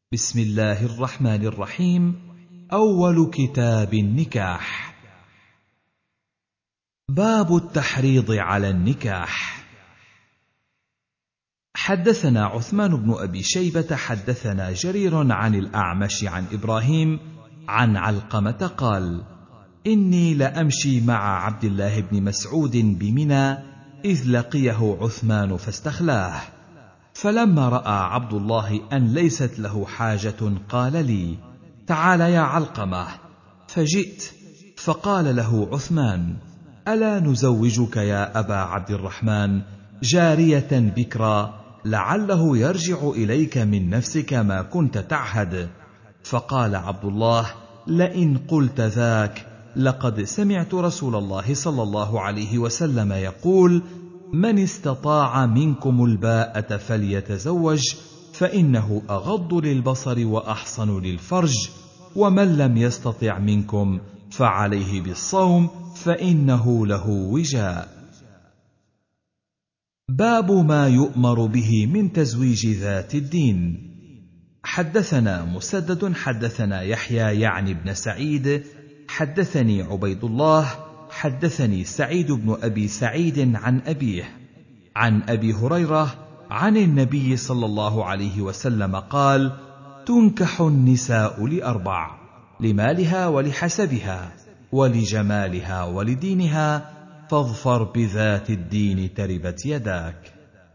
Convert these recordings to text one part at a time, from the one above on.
بسم الله الرحمن الرحيم. أول كتاب النكاح. باب التحريض على النكاح. حدثنا عثمان بن أبي شيبة حدثنا جرير عن الأعمش عن إبراهيم عن علقمة قال: إني لأمشي مع عبد الله بن مسعود بمنى إذ لقيه عثمان فاستخلاه، فلما رأى عبد الله أن ليست له حاجة قال لي: تعال يا علقمة. فجئت فقال له عثمان: ألا نزوجك يا أبا عبد الرحمن جارية بكرا لعله يرجع إليك من نفسك ما كنت تعهد؟ فقال عبد الله: لئن قلت ذاك لقد سمعت رسول الله صلى الله عليه وسلم يقول: من استطاع منكم الباءة فليتزوج فإنه أغض للبصر وأحصن للفرج، ومن لم يستطع منكم فعليه بالصوم فإنه له وجاء. باب ما يؤمر به من تزويج ذات الدين. حدثنا مسدد حدثنا يحيى يعني بن سعيد حدثني عبيد الله حدثني سعيد بن أبي سعيد عن أبيه عن أبي هريرة عن النبي صلى الله عليه وسلم قال: تنكح النساء لأربع: لمالها ولحسبها ولجمالها ولدينها، فاظفر بذات الدين تربت يداك.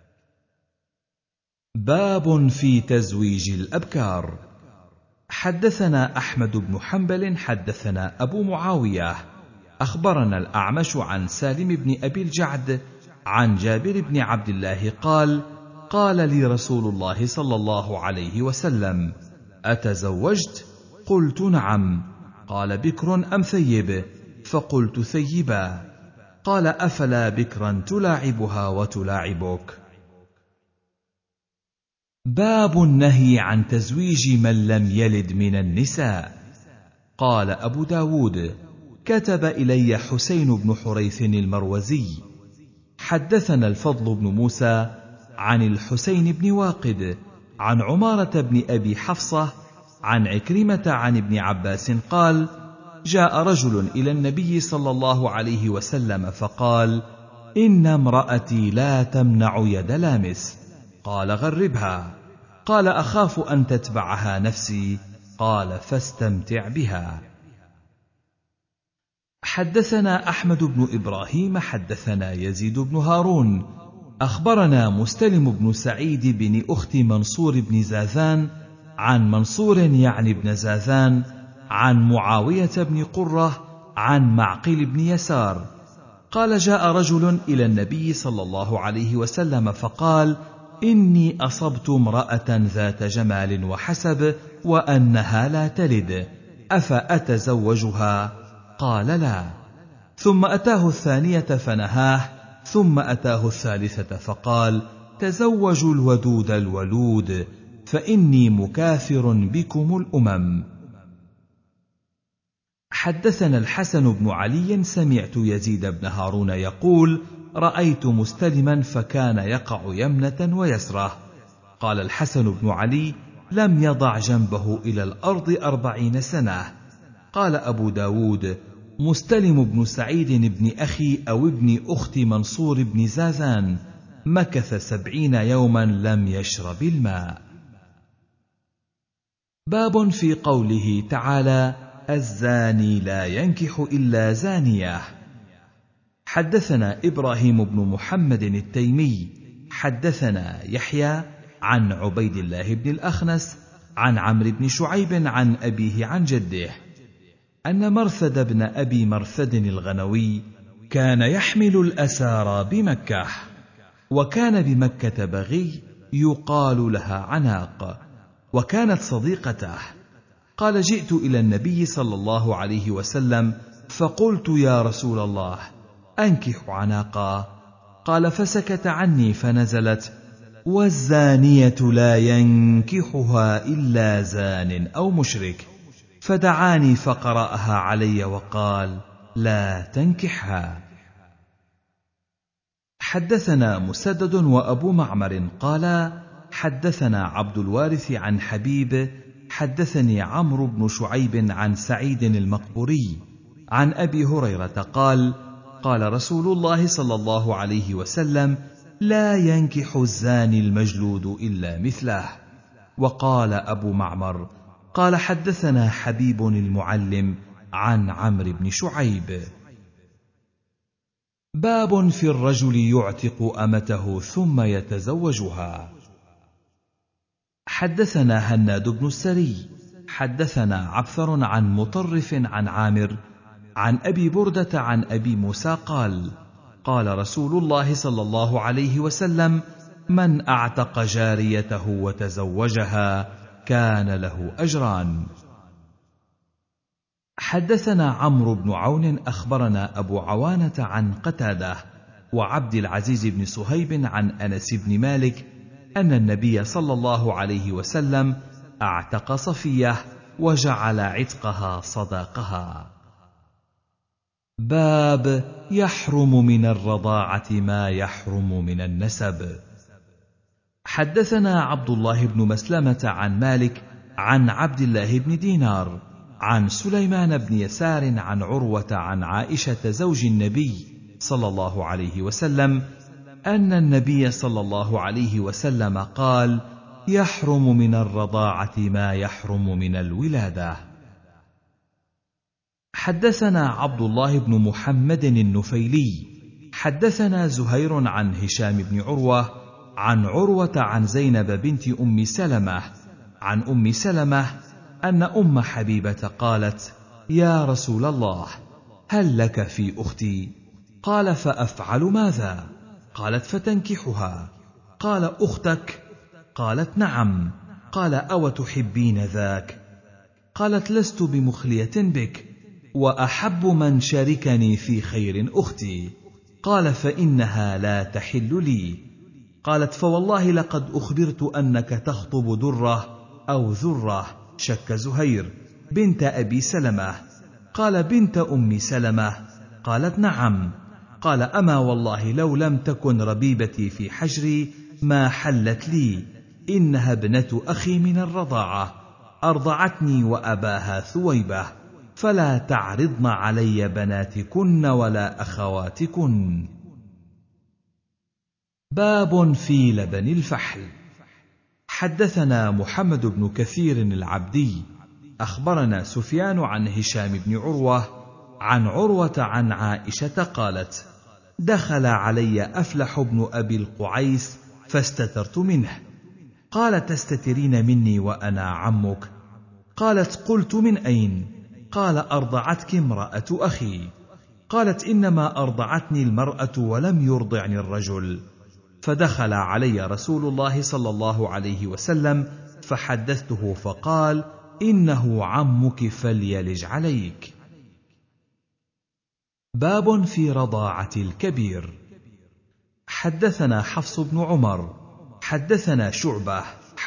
باب في تزويج الأبكار. حدثنا أحمد بن حنبل حدثنا أبو معاوية أخبرنا الأعمش عن سالم بن أبي الجعد عن جابر بن عبد الله قال: قال لي رسول الله صلى الله عليه وسلم: أتزوجت؟ قلت: نعم. قال: بكر أم ثيب؟ فقلت: ثيبا. قال: أفلا بكرا تلاعبها وتلاعبك؟ باب النهي عن تزويج من لم يلد من النساء. قال أبو داود: كتب إلي حسين بن حريث المروزي حدثنا الفضل بن موسى عن الحسين بن واقد عن عمارة بن أبي حفصة عن عكرمة عن ابن عباس قال: جاء رجل إلى النبي صلى الله عليه وسلم فقال: إن امرأتي لا تمنع يد لامس. قال: غربها. قال: أخاف أن تتبعها نفسي. قال: فاستمتع بها. حدثنا أحمد بن إبراهيم حدثنا يزيد بن هارون أخبرنا مسلم بن سعيد بن أخت منصور بن زاذان عن منصور يعني بن زاذان عن معاوية بن قرة عن معقل بن يسار قال: جاء رجل إلى النبي صلى الله عليه وسلم فقال: إني أصبت امرأة ذات جمال وحسب وأنها لا تلد، أفأتزوجها؟ قال: لا. ثم أتاه الثانية فنهاه، ثم أتاه الثالثة فقال: تزوجوا الودود الولود، فإني مكاثر بكم الأمم. حدثنا الحسن بن علي سمعت يزيد بن هارون يقول: رأيت مستلما فكان يقع يمنة ويسرة. قال الحسن بن علي: لم يضع جنبه إلى الأرض 40 سنة. قال أبو داود: مستلم بن سعيد بن أخي أو ابن أخت منصور بن زازان مكث 70 يوما لم يشرب الماء. باب في قوله تعالى: الزاني لا ينكح إلا زانية. حدثنا إبراهيم بن محمد التيمي حدثنا يحيى عن عبيد الله بن الأخنس عن عمرو بن شعيب عن أبيه عن جده أن مرثد بن أبي مرثد الغنوي كان يحمل الأسارى بمكة، وكان بمكة بغي يقال لها عناق، وكانت صديقته. قال: جئت إلى النبي صلى الله عليه وسلم فقلت: يا رسول الله، أنكح عناقا؟ قال: فسكت عني فنزلت: والزانية لا ينكحها إلا زان أو مشرك، فدعاني فقرأها علي وقال: لا تنكحها. حدثنا مسدد وأبو معمر قالا: حدثنا عبد الوارث عن حبيب حدثني عمرو بن شعيب عن سعيد المقبوري عن أبي هريرة قال قال رسول الله صلى الله عليه وسلم لا ينكح الزاني المجلود إلا مثله. وقال أبو معمر قال حدثنا حبيب المعلم عن عمرو بن شعيب. باب في الرجل يعتق أمته ثم يتزوجها. حدثنا هناد بن السري حدثنا عبثر عن مطرف عن عامر عن أبي بردة عن أبي موسى قال قال رسول الله صلى الله عليه وسلم من أعتق جاريته وتزوجها كان له أجران. حدثنا عمرو بن عون أخبرنا أبو عوانة عن قتادة وعبد العزيز بن صهيب عن أنس بن مالك أن النبي صلى الله عليه وسلم أعتق صفية وجعل عتقها صداقها. باب يحرم من الرضاعة ما يحرم من النسب. حدثنا عبد الله بن مسلمة عن مالك عن عبد الله بن دينار عن سليمان بن يسار عن عروة عن عائشة زوج النبي صلى الله عليه وسلم أن النبي صلى الله عليه وسلم قال يحرم من الرضاعة ما يحرم من الولادة. حدثنا عبد الله بن محمد النفيلي حدثنا زهير عن هشام بن عروة عن عروة عن زينب بنت أم سلمة عن أم سلمة أن أم حبيبة قالت يا رسول الله هل لك في أختي؟ قال فأفعل ماذا؟ قالت فتنكحها. قال أختك؟ قالت نعم. قال أو تحبين ذاك؟ قالت لست بمخلية بك وأحب من شاركني في خير أختي. قال فإنها لا تحل لي. قالت فوالله لقد أخبرت أنك تخطب درة أو ذرة شك زهير بنت أبي سلمة. قال بنت أم سلمة؟ قالت نعم. قال أما والله لو لم تكن ربيبتي في حجري ما حلت لي، إنها ابنة أخي من الرضاعة أرضعتني وأباها ثويبة، فلا تعرضن علي بناتكن ولا أخواتكن. باب في لبن الفحل. حدثنا محمد بن كثير العبدي أخبرنا سفيان عن هشام بن عروة عن عروة عن عائشة قالت دخل علي أفلح بن أبي القعيس فاستترت منه. قال تستترين مني وأنا عمك؟ قالت قلت من أين؟ قال أرضعتك امرأة أخي. قالت إنما أرضعتني المرأة ولم يرضعني الرجل. فدخل علي رسول الله صلى الله عليه وسلم فحدثته فقال إنه عمك فليلج عليك. باب في رضاعة الكبير. حدثنا حفص بن عمر حدثنا شعبة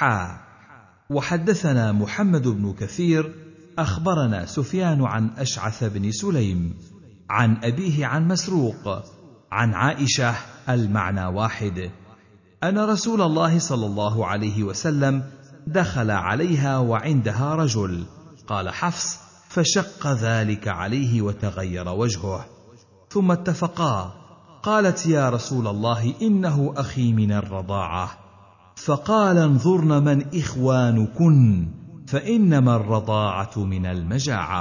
وحدثنا محمد بن كثير أخبرنا سفيان عن أشعث بن سليم عن أبيه عن مسروق عن عائشة المعنى واحد أن رسول الله صلى الله عليه وسلم دخل عليها وعندها رجل. قال حفص فشق ذلك عليه وتغير وجهه، ثم اتفقا. قالت يا رسول الله إنه أخي من الرضاعة. فقال انظرن من إخوانكن فإنما الرضاعة من المجاعة.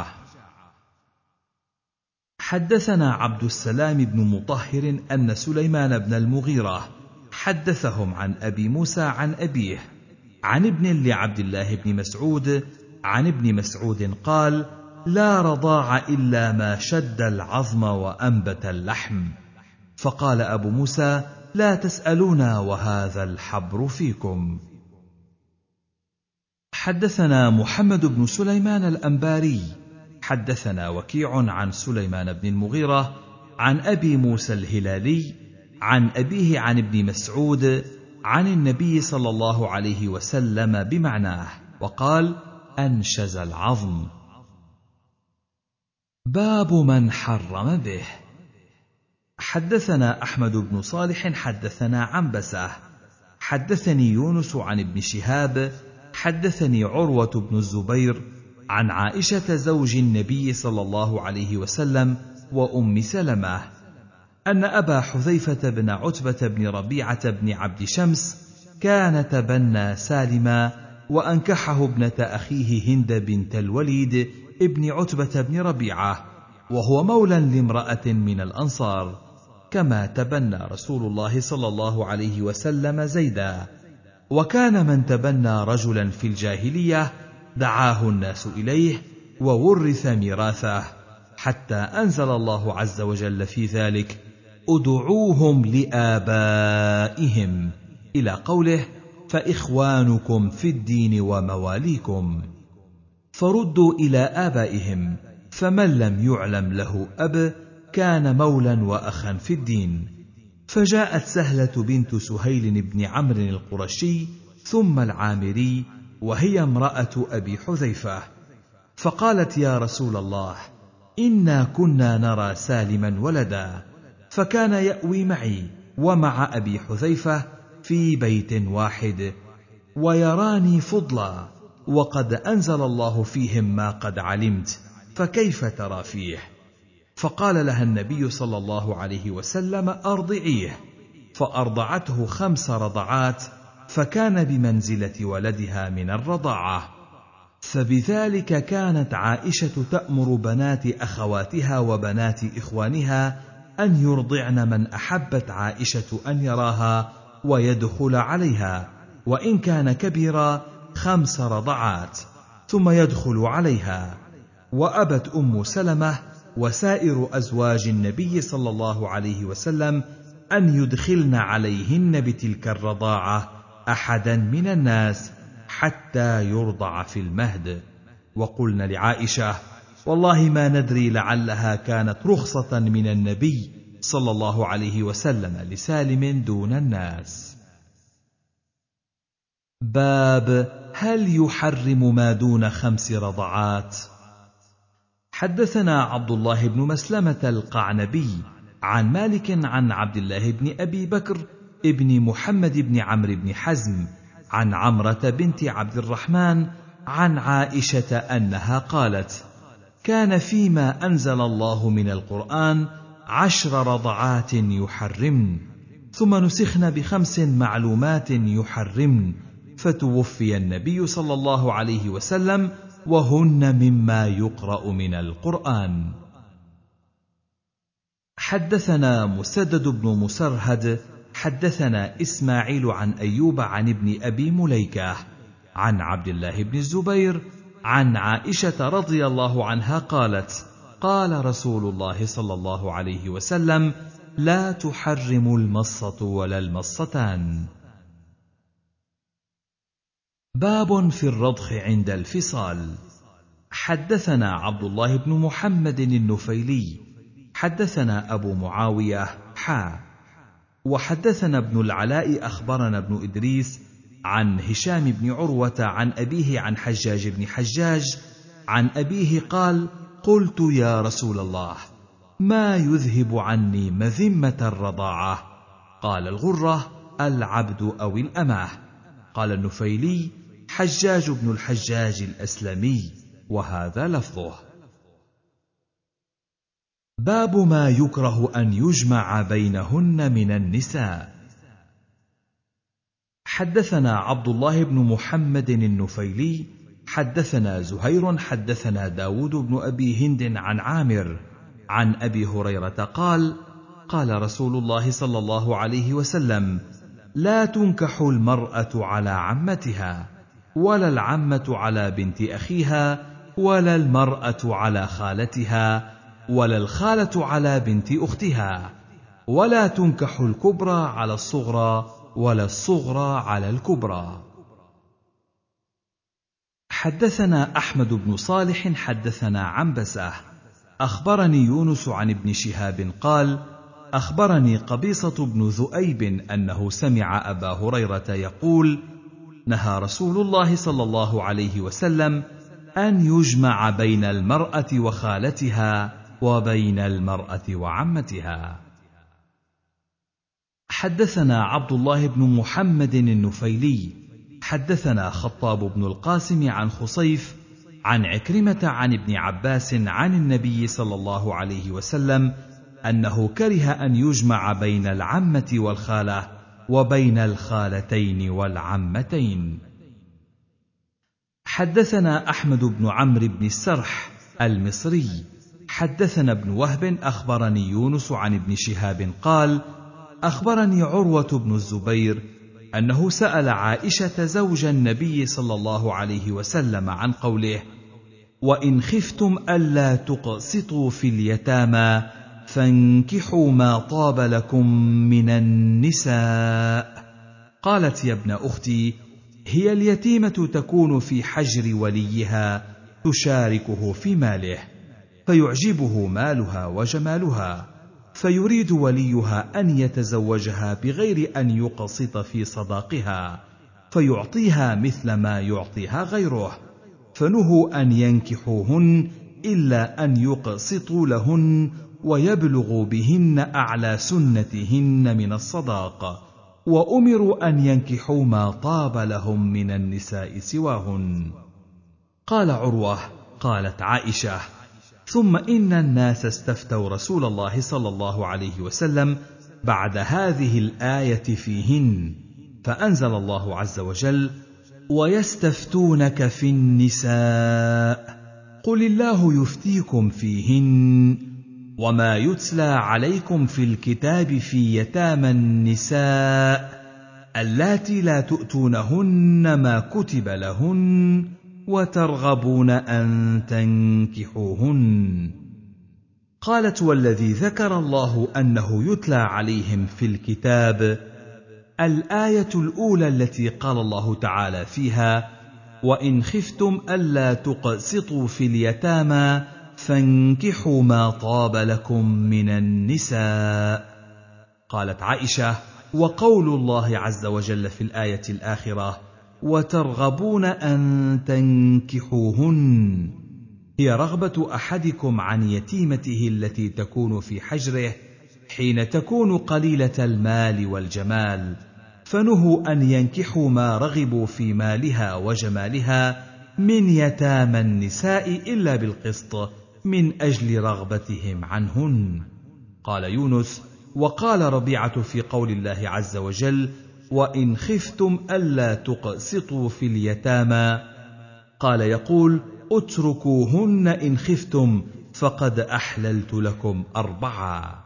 حدثنا عبد السلام بن مطهر أن سليمان بن المغيرة حدثهم عن أبي موسى عن أبيه عن ابن لعبد الله بن مسعود عن ابن مسعود قال لا رضاع إلا ما شد العظم وأنبت اللحم. فقال أبو موسى لا تسألونا وهذا الحبر فيكم. حدثنا محمد بن سليمان الأنباري حدثنا وكيع عن سليمان بن المغيرة عن أبي موسى الهلالي عن أبيه عن ابن مسعود عن النبي صلى الله عليه وسلم بمعناه، وقال أنشز العظم. باب من حرم به. حدثنا أحمد بن صالح حدثنا عنبسة حدثني يونس عن ابن شهاب حدثني عروة بن الزبير عن عائشة زوج النبي صلى الله عليه وسلم وأم سلمة أن أبا حذيفة بن عتبة بن ربيعة بن عبد شمس كان تبنى سالما وأنكحه ابنة أخيه هند بنت الوليد ابن عتبة بن ربيعة، وهو مولى لامرأة من الأنصار، كما تبنى رسول الله صلى الله عليه وسلم زيدا. وكان من تبنى رجلا في الجاهلية دعاه الناس إليه وورث ميراثه، حتى أنزل الله عز وجل في ذلك: ادعوهم لآبائهم، إلى قوله: فإخوانكم في الدين ومواليكم. فردوا إلى آبائهم، فمن لم يعلم له أب كان مولا وأخا في الدين. فجاءت سهلة بنت سهيل بن عمرو القرشي ثم العامري، وهي امرأة أبي حذيفة، فقالت: يا رسول الله، إنا كنا نرى سالما ولدا، فكان يأوي معي ومع أبي حذيفة في بيت واحد، ويراني فضلا، وقد أنزل الله فيهم ما قد علمت، فكيف ترى فيه؟ فقال لها النبي صلى الله عليه وسلم: أرضعيه. فأرضعته 5 رضعات، فكان بمنزلة ولدها من الرضاعة. فبذلك كانت عائشة تأمر بنات أخواتها وبنات إخوانها أن يرضعن من أحبت عائشة أن يراها ويدخل عليها، وإن كان كبيرا 5 رضعات، ثم يدخل عليها. وأبت أم سلمة وسائر أزواج النبي صلى الله عليه وسلم أن يدخلن عليهن بتلك الرضاعة أحدا من الناس حتى يرضع في المهد. وقلن لعائشة: والله ما ندري، لعلها كانت رخصة من النبي صلى الله عليه وسلم لسالم دون الناس. باب هل يحرم ما دون 5 رضعات؟ حدثنا عبد الله بن مسلمة القعنبي عن مالك عن عبد الله بن أبي بكر ابن محمد بن عمرو بن حزم عن عمرة بنت عبد الرحمن عن عائشة أنها قالت: كان فيما أنزل الله من القرآن 10 رضعات يحرمن، ثم نسخن ب5 معلومات يحرمن، فتوفي النبي صلى الله عليه وسلم وهن مما يقرأ من القرآن. حدثنا مسدد بن مسرهد حدثنا إسماعيل عن أيوب عن ابن أبي مليكة عن عبد الله بن الزبير عن عائشة رضي الله عنها قالت: قال رسول الله صلى الله عليه وسلم: لا تحرم المصة ولا المصتان. باب في الرضخ عند الفصال. حدثنا عبد الله بن محمد النفيلي حدثنا أبو معاوية وحدثنا ابن العلاء أخبرنا ابن إدريس عن هشام بن عروة عن أبيه عن حجاج بن حجاج عن أبيه قال: قلت: يا رسول الله، ما يذهب عني مذمة الرضاعة؟ قال: الغرة، العبد أو الأمة. قال النفيلي: حجاج بن الحجاج الأسلمي، وهذا لفظه. باب ما يكره أن يجمع بينهن من النساء. حدثنا عبد الله بن محمد النفيلي حدثنا زهير حدثنا داود بن أبي هند عن عامر عن أبي هريرة قال: قال رسول الله صلى الله عليه وسلم: لا تنكح المرأة على عمتها، ولا العمة على بنت أخيها، ولا المرأة على خالتها، ولا الخالة على بنت أختها، ولا تنكح الكبرى على الصغرى، ولا الصغرى على الكبرى. حدثنا أحمد بن صالح حدثنا عنبسة أخبرني يونس عن ابن شهاب قال: أخبرني قبيصة بن ذؤيب أنه سمع أبا هريرة يقول: نهى رسول الله صلى الله عليه وسلم أن يجمع بين المرأة وخالتها وبين المرأة وعمتها. حدثنا عبد الله بن محمد النفيلي حدثنا خطاب بن القاسم عن خصيف عن عكرمة عن ابن عباس عن النبي صلى الله عليه وسلم أنه كره أن يجمع بين العمة والخالة وبين الخالتين والعمتين. حدثنا أحمد بن عمرو بن السرح المصري حدثنا ابن وهب أخبرني يونس عن ابن شهاب قال أخبرني عروة بن الزبير أنه سأل عائشة زوج النبي صلى الله عليه وسلم عن قوله وإن خفتم ألا تقسطوا في اليتامى فانكحوا ما طاب لكم من النساء. قالت يا ابن أختي هي اليتيمة تكون في حجر وليها تشاركه في ماله فيعجبه مالها وجمالها فيريد وليها أن يتزوجها بغير أن يقسط في صداقها فيعطيها مثل ما يعطيها غيره فنهوا أن ينكحوهن إلا أن يقسطوا لهن ويبلغوا بهن أعلى سنتهن من الصداق وأمروا أن ينكحوا ما طاب لهم من النساء سواهن. قال عروة قالت عائشة ثم إن الناس استفتوا رسول الله صلى الله عليه وسلم بعد هذه الآية فيهن فأنزل الله عز وجل ويستفتونك في النساء قل الله يفتيكم فيهن وما يتلى عليكم في الكتاب في يتامى النساء اللاتي لا تؤتونهن ما كتب لهن وترغبون أن تنكحوهن. قالت والذي ذكر الله أنه يتلى عليهم في الكتاب الآية الأولى التي قال الله تعالى فيها وإن خفتم ألا تقسطوا في اليتامى فانكحوا ما طاب لكم من النساء. قالت عائشة وقول الله عز وجل في الآية الآخرة وترغبون أن تنكحوهن هي رغبة أحدكم عن يتيمته التي تكون في حجره حين تكون قليلة المال والجمال فنهوا أن ينكحوا ما رغبوا في مالها وجمالها من يتامى النساء إلا بالقسط من أجل رغبتهم عنهن. قال يونس وقال ربيعة في قول الله عز وجل وإن خفتم ألا تقسطوا في اليتامى قال يقول اتركوهن إن خفتم فقد أحللت لكم 4.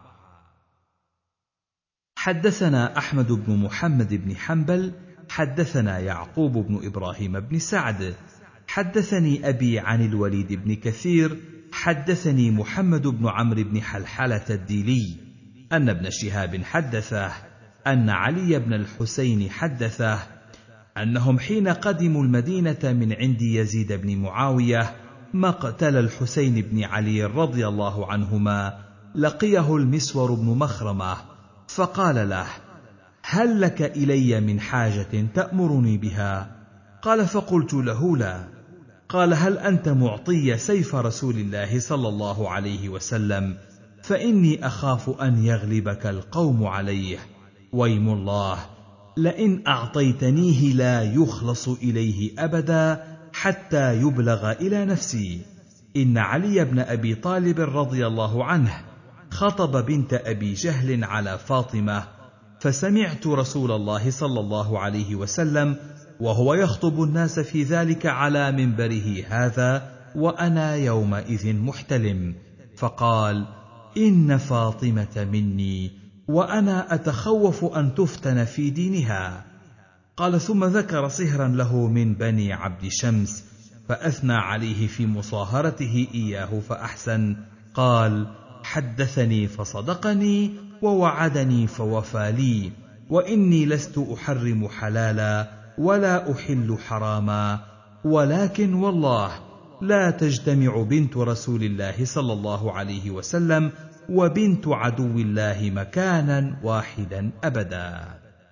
حدثنا أحمد بن محمد بن حنبل حدثنا يعقوب بن إبراهيم بن سعد حدثني أبي عن الوليد بن كثير حدثني محمد بن عمرو بن حلحلة الديلي أن ابن شهاب حدثه أن علي بن الحسين حدثه أنهم حين قدموا المدينة من عند يزيد بن معاوية مقتل الحسين بن علي رضي الله عنهما لقيه المسور بن مخرمة فقال له هل لك إلي من حاجة تأمرني بها؟ قال فقلت له لا. قال هل أنت معطي سيف رسول الله صلى الله عليه وسلم فإني أخاف أن يغلبك القوم عليه ويم الله لئن أعطيتنيه لا يخلص إليه أبدا حتى يبلغ إلى نفسي. إن علي بن أبي طالب رضي الله عنه خطب بنت أبي جهل على فاطمة فسمعت رسول الله صلى الله عليه وسلم وهو يخطب الناس في ذلك على منبره هذا وأنا يومئذ محتلم فقال إن فاطمة مني وأنا أتخوف أن تفتن في دينها. قال ثم ذكر صهرا له من بني عبد شمس فأثنى عليه في مصاهرته إياه فأحسن. قال حدثني فصدقني ووعدني فوفى لي وإني لست أحرم حلالا ولا أحل حراما ولكن والله لا تجتمع بنت رسول الله صلى الله عليه وسلم وبنت عدو الله مكانا واحدا أبدا.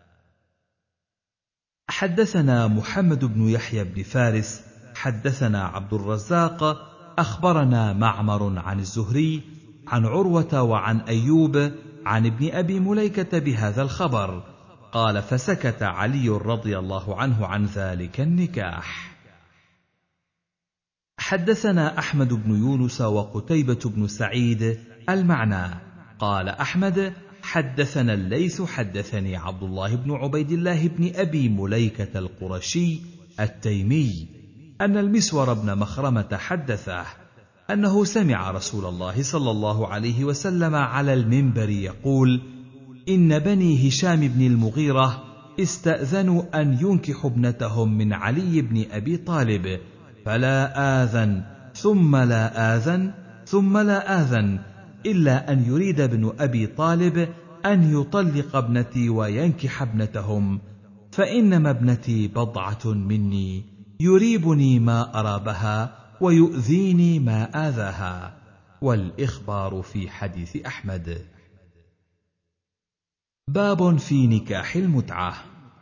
حدثنا محمد بن يحيى بن فارس حدثنا عبد الرزاق أخبرنا معمر عن الزهري عن عروة وعن أيوب عن ابن أبي مليكة بهذا الخبر. قال: فسكت علي رضي الله عنه عن ذلك النكاح. حدثنا أحمد بن يونس وقتيبة بن سعيد المعنى. قال أحمد: حدثنا الليث حدثني عبد الله بن عبيد الله بن أبي مليكة القرشي التيمي أن المسور بن مخرمة حدثه أنه سمع رسول الله صلى الله عليه وسلم على المنبر يقول: إن بني هشام بن المغيرة استأذنوا أن ينكحوا ابنتهم من علي بن أبي طالب، فلا آذن ثم لا آذن ثم لا آذن، إلا أن يريد ابن أبي طالب أن يطلق ابنتي وينكح ابنتهم، فإنما ابنتي بضعة مني، يريبني ما أرابها ويؤذيني ما آذاها. والإخبار في حديث أحمد. باب في نكاح المتعة.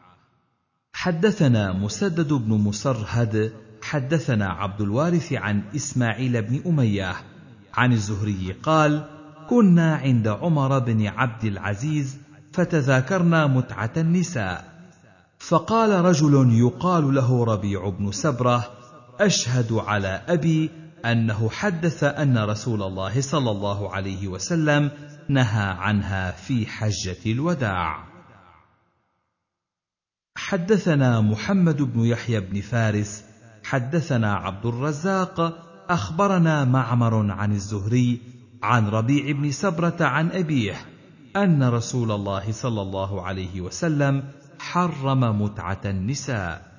حدثنا مسدد بن مسرهد حدثنا عبد الوارث عن إسماعيل بن أمية عن الزهري قال: كنا عند عمر بن عبد العزيز فتذاكرنا متعة النساء، فقال رجل يقال له ربيع بن سبرة: أشهد على أبي أنه حدث أن رسول الله صلى الله عليه وسلم نهى عنها في حجة الوداع. حدثنا محمد بن يحيى بن فارس حدثنا عبد الرزاق أخبرنا معمر عن الزهري عن ربيع بن سبرة عن أبيه أن رسول الله صلى الله عليه وسلم حرم متعة النساء.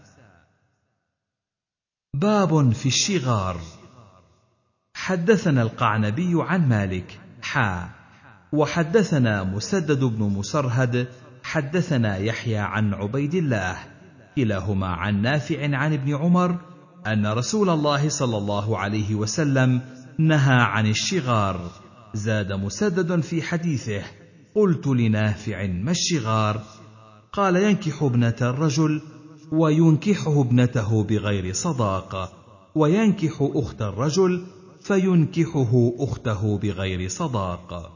باب في الشغار. حدثنا القعنبي عن مالك وحدثنا مسدد بن مسرهد حدثنا يحيى عن عبيد الله كلاهما عن نافع عن ابن عمر أن رسول الله صلى الله عليه وسلم نهى عن الشغار. زاد مسدد في حديثه: قلت لنافع: ما الشغار؟ قال: ينكح ابنة الرجل وينكحه ابنته بغير صداق، وينكح أخت الرجل فينكحه أخته بغير صداق.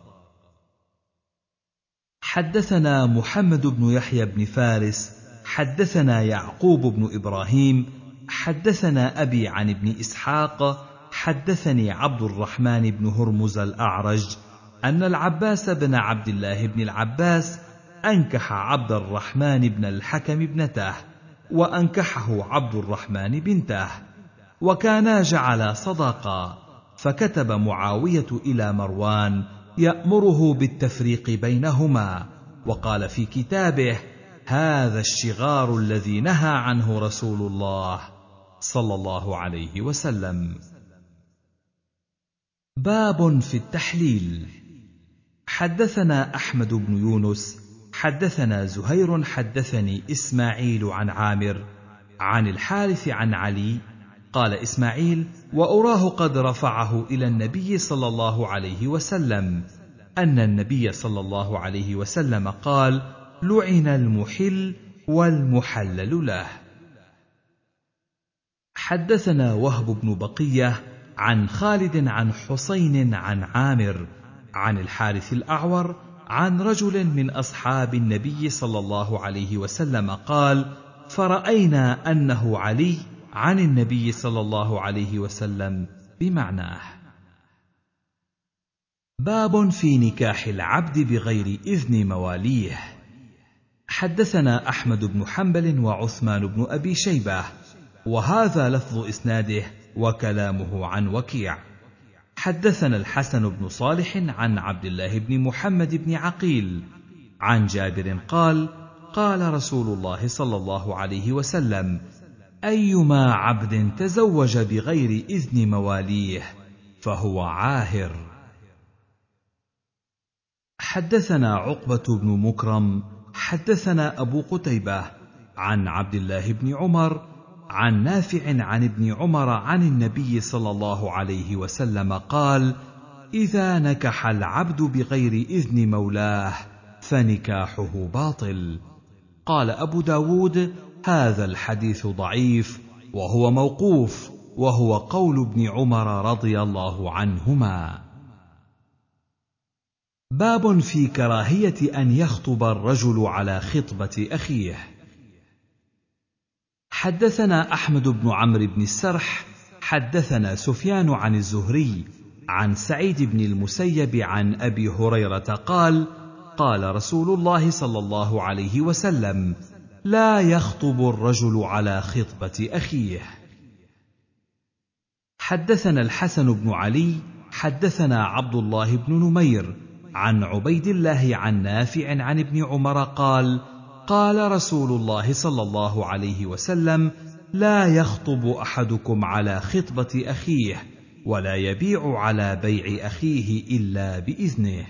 حدثنا محمد بن يحيى بن فارس حدثنا يعقوب بن إبراهيم حدثنا أبي عن ابن إسحاق حدثني عبد الرحمن بن هرمز الأعرج أن العباس بن عبد الله بن العباس أنكح عبد الرحمن بن الحكم ابنته، وأنكحه عبد الرحمن بنته، وكانا جعلا صداقا، فكتب معاوية إلى مروان يأمره بالتفريق بينهما، وقال في كتابه: هذا الشغار الذي نهى عنه رسول الله صلى الله عليه وسلم. باب في التحليل. حدثنا أحمد بن يونس حدثنا زهير حدثني إسماعيل عن عامر عن الحارث عن علي قال إسماعيل: وأراه قد رفعه إلى النبي صلى الله عليه وسلم أن النبي صلى الله عليه وسلم قال: لعن المحل والمحلل له. حدثنا وهب بن بقية عن خالد عن حسين عن عامر عن الحارث الأعور عن رجل من أصحاب النبي صلى الله عليه وسلم قال: فرأينا أنه علي عن النبي صلى الله عليه وسلم بمعناه. باب في نكاح العبد بغير إذن مواليه. حدثنا أحمد بن حنبل وعثمان بن أبي شيبة، وهذا لفظ إسناده وكلامه عن وكيع. حدثنا الحسن بن صالح عن عبد الله بن محمد بن عقيل عن جابر قال: قال رسول الله صلى الله عليه وسلم: أيما عبد تزوج بغير إذن مواليه فهو عاهر. حدثنا عقبة بن مكرم حدثنا أبو قتيبة عن عبد الله بن عمر عن نافع عن ابن عمر عن النبي صلى الله عليه وسلم قال: إذا نكح العبد بغير إذن مولاه فنكاحه باطل. قال أبو داود: هذا الحديث ضعيف وهو موقوف، وهو قول ابن عمر رضي الله عنهما. باب في كراهية أن يخطب الرجل على خطبة أخيه. حدثنا أحمد بن عمرو بن السرح حدثنا سفيان عن الزهري عن سعيد بن المسيب عن أبي هريرة قال: قال رسول الله صلى الله عليه وسلم: لا يخطب الرجل على خطبة أخيه. حدثنا الحسن بن علي حدثنا عبد الله بن نمير عن عبيد الله عن نافع عن ابن عمر قال: قال رسول الله صلى الله عليه وسلم: لا يخطب أحدكم على خطبة أخيه، ولا يبيع على بيع أخيه إلا بإذنه.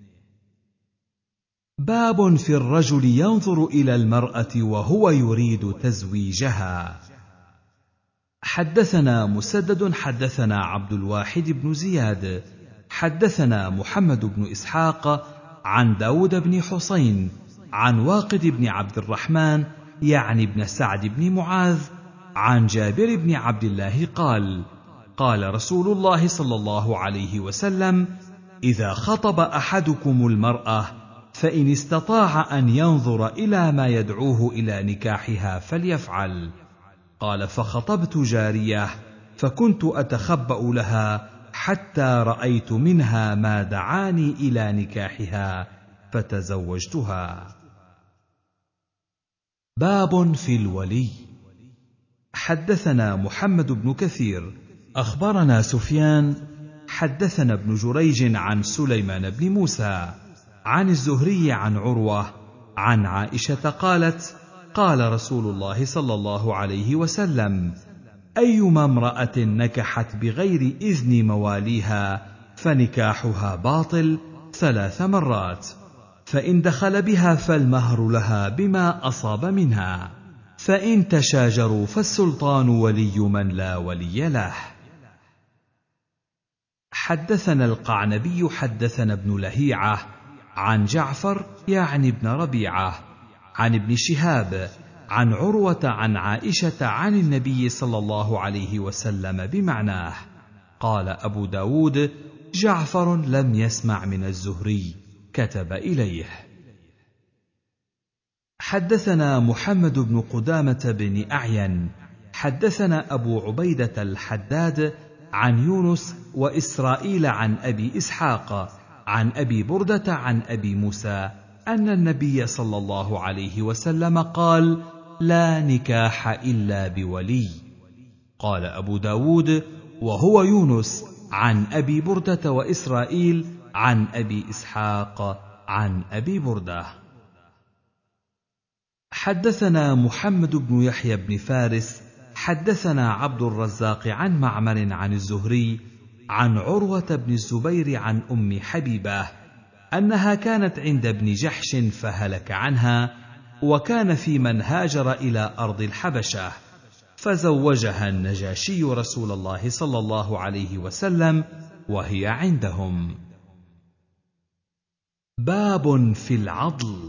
باب في الرجل ينظر إلى المرأة وهو يريد تزويجها. حدثنا مسدد حدثنا عبد الواحد بن زياد حدثنا محمد بن إسحاق عن داود بن حسين عن واقد بن عبد الرحمن يعني بن سعد بن معاذ عن جابر بن عبد الله قال: قال رسول الله صلى الله عليه وسلم: إذا خطب أحدكم المرأة فإن استطاع أن ينظر إلى ما يدعوه إلى نكاحها فليفعل. قال: فخطبت جارية فكنت أتخبأ لها حتى رأيت منها ما دعاني إلى نكاحها فتزوجتها. باب في الولي. حدثنا محمد بن كثير أخبرنا سفيان حدثنا ابن جريج عن سليمان بن موسى عن الزهري عن عروة عن عائشة قالت: قال رسول الله صلى الله عليه وسلم: أيما امرأة نكحت بغير إذن مواليها فنكاحها باطل 3 مرات، فإن دخل بها فالمهر لها بما أصاب منها، فإن تشاجروا فالسلطان ولي من لا ولي له. حدثنا القعنبي حدثنا ابن لهيعة عن جعفر يعني ابن ربيعة عن ابن شهاب عن عروة عن عائشة عن النبي صلى الله عليه وسلم بمعناه. قال أبو داود: جعفر لم يسمع من الزهري، كتب إليه. حدثنا محمد بن قدامة بن أعين حدثنا أبو عبيدة الحداد عن يونس وإسرائيل عن أبي إسحاق عن أبي بردة عن أبي موسى أن النبي صلى الله عليه وسلم قال: لا نكاح إلا بولي. قال أبو داود: وهو يونس عن أبي بردة وإسرائيل عن أبي إسحاق عن أبي بردة. حدثنا محمد بن يحيى بن فارس حدثنا عبد الرزاق عن معمر عن الزهري عن عروة بن الزبير عن أم حبيبة أنها كانت عند ابن جحش فهلك عنها، وكان في من هاجر إلى أرض الحبشة، فزوجها النجاشي رسول الله صلى الله عليه وسلم وهي عندهم. باب في العضل.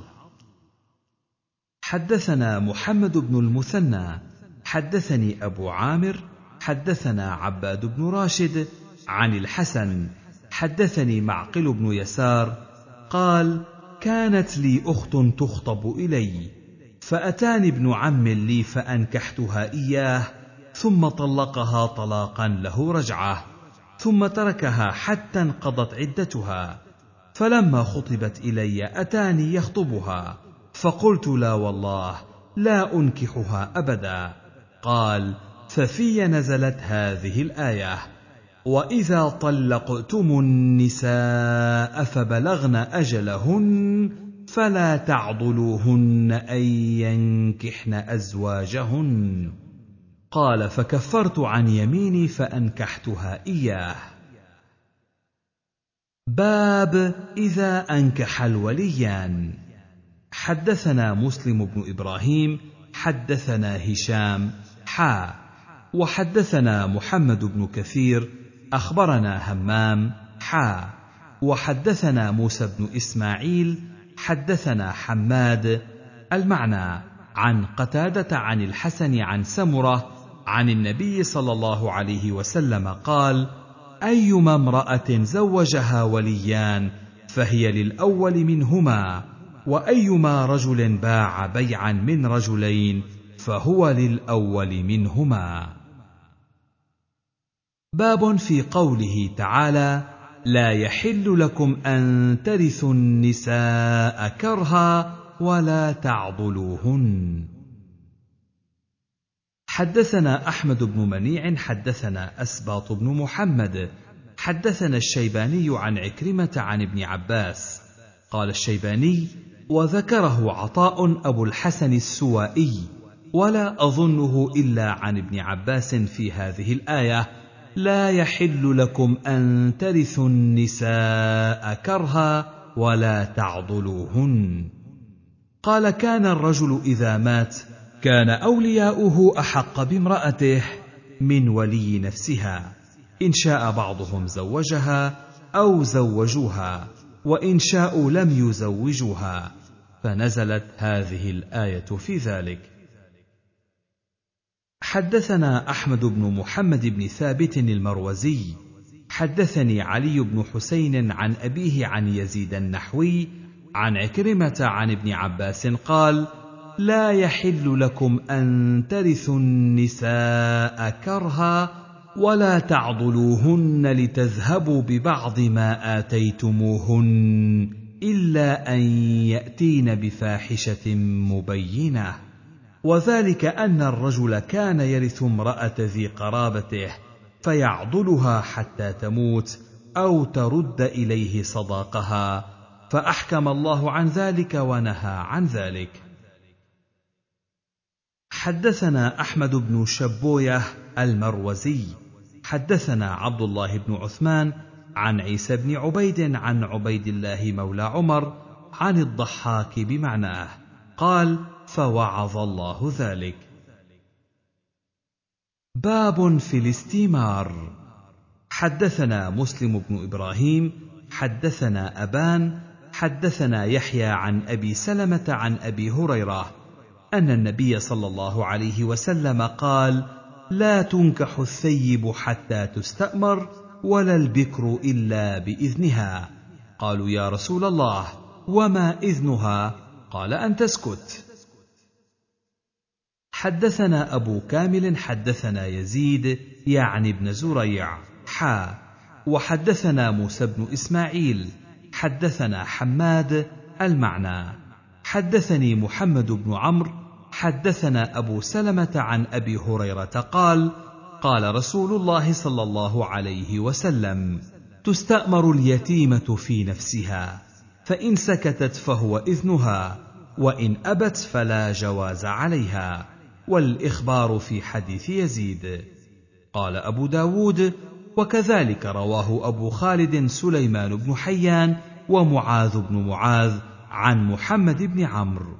حدثنا محمد بن المثنى حدثني أبو عامر حدثنا عباد بن راشد عن الحسن حدثني معقل بن يسار قال: كانت لي أخت تخطب إلي، فأتاني ابن عم لي فأنكحتها إياه، ثم طلقها طلاقا له رجعة، ثم تركها حتى انقضت عدتها، فلما خطبت إلي أتاني يخطبها، فقلت: لا والله لا أنكحها أبدا. قال: ففي نزلت هذه الآية: وإذا طلقتم النساء فبلغن أجلهن فلا تعضلوهن أن ينكحن أزواجهن. قال: فكفرت عن يميني فأنكحتها إياه. باب إذا أنكح الوليان. حدثنا مسلم بن إبراهيم حدثنا هشام وحدثنا محمد بن كثير أخبرنا همام وحدثنا موسى بن إسماعيل حدثنا حماد المعنى عن قتادة عن الحسن عن سمرة عن النبي صلى الله عليه وسلم قال: أيما امرأة زوجها وليان فهي للأول منهما، وأيما رجل باع بيعا من رجلين فهو للأول منهما. باب في قوله تعالى: لا يحل لكم أن ترثوا النساء كرها ولا تعضلوهن. حدثنا أحمد بن منيع حدثنا أسباط بن محمد حدثنا الشيباني عن عكرمة عن ابن عباس قال الشيباني: وذكره عطاء أبو الحسن السوائي، ولا أظنه إلا عن ابن عباس في هذه الآية: لا يحل لكم أن ترثوا النساء كرها ولا تعضلوهن. قال: كان الرجل إذا مات كان أولياؤه أحق بامرأته من ولي نفسها، إن شاء بعضهم زوجها أو زوجوها، وإن شاءوا لم يزوجوها، فنزلت هذه الآية في ذلك. حدثنا أحمد بن محمد بن ثابت المروزي حدثني علي بن حسين عن أبيه عن يزيد النحوي عن عكرمة عن ابن عباس قال: لا يحل لكم أن ترثوا النساء كرها ولا تعضلوهن لتذهبوا ببعض ما آتيتموهن إلا أن يأتين بفاحشة مبينة. وذلك أن الرجل كان يرث امرأة ذي قرابته فيعضلها حتى تموت أو ترد إليه صداقها، فأحكم الله عن ذلك ونهى عن ذلك. حدثنا أحمد بن شبوية المروزي حدثنا عبد الله بن عثمان عن عيسى بن عبيد عن عبيد الله مولى عمر عن الضحاك بمعناه قال: فوعظ الله ذلك. باب في الاستيمار. حدثنا مسلم بن إبراهيم حدثنا أبان حدثنا يحيى عن أبي سلمة عن أبي هريرة أن النبي صلى الله عليه وسلم قال: لا تنكح الثيب حتى تستأمر، ولا البكر إلا بإذنها. قالوا: يا رسول الله، وما إذنها؟ قال: أن تسكت. حدثنا أبو كامل حدثنا يزيد يعني ابن زريع وحدثنا موسى بن إسماعيل حدثنا حماد المعنى. حدثني محمد بن عمرو حدثنا أبو سلمة عن أبي هريرة قال: قال رسول الله صلى الله عليه وسلم: تستأمر اليتيمة في نفسها، فإن سكتت فهو إذنها، وإن أبت فلا جواز عليها. والإخبار في حديث يزيد. قال أبو داود: وكذلك رواه أبو خالد سليمان بن حيان ومعاذ بن معاذ عن محمد بن عمرو.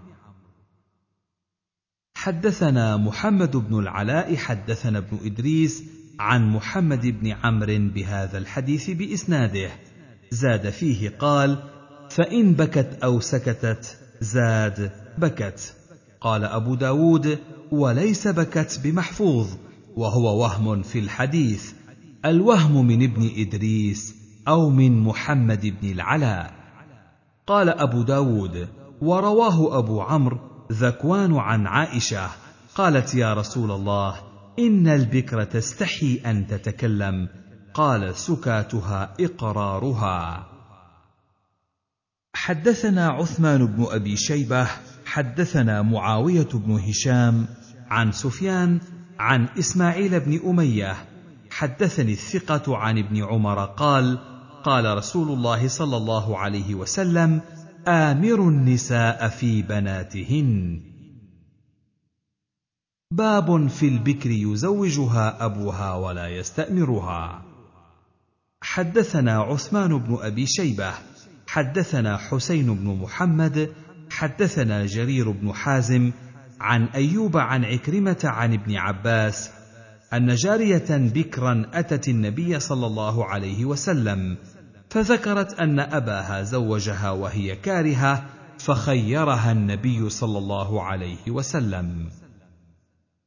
حدثنا محمد بن العلاء حدثنا ابن إدريس عن محمد بن عمرو بهذا الحديث بإسناده، زاد فيه قال: فإن بكت أو سكتت، زاد بكت. قال أبو داود: وليس بكت بمحفوظ، وهو وهم في الحديث، الوهم من ابن إدريس أو من محمد بن العلاء. قال أبو داود: ورواه أبو عمرو ذكوان عن عائشة قالت: يا رسول الله، إن البكر تستحي أن تتكلم. قال: سكاتها إقرارها. حدثنا عثمان بن أبي شيبة حدثنا معاوية بن هشام عن سفيان عن إسماعيل بن أمية حدثني الثقة عن ابن عمر قال: قال رسول الله صلى الله عليه وسلم: آمروا النساء في بناتهن. باب في البكر يزوجها أبوها ولا يستأمرها. حدثنا عثمان بن أبي شيبة حدثنا حسين بن محمد حدثنا جرير بن حازم عن أيوب عن عكرمة عن ابن عباس أن جارية بكرا أتت النبي صلى الله عليه وسلم فذكرت أن أباها زوجها وهي كارهة، فخيرها النبي صلى الله عليه وسلم.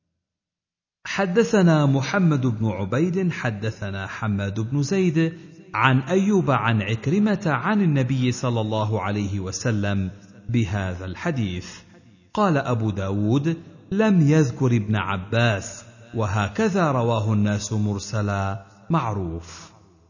حدثنا محمد بن عبيد حدثنا حماد بن زيد عن أيوب عن عكرمة عن النبي صلى الله عليه وسلم بهذا الحديث. قال أبو داود: لم يذكر ابن عباس، وهكذا رواه الناس مرسلا معروف.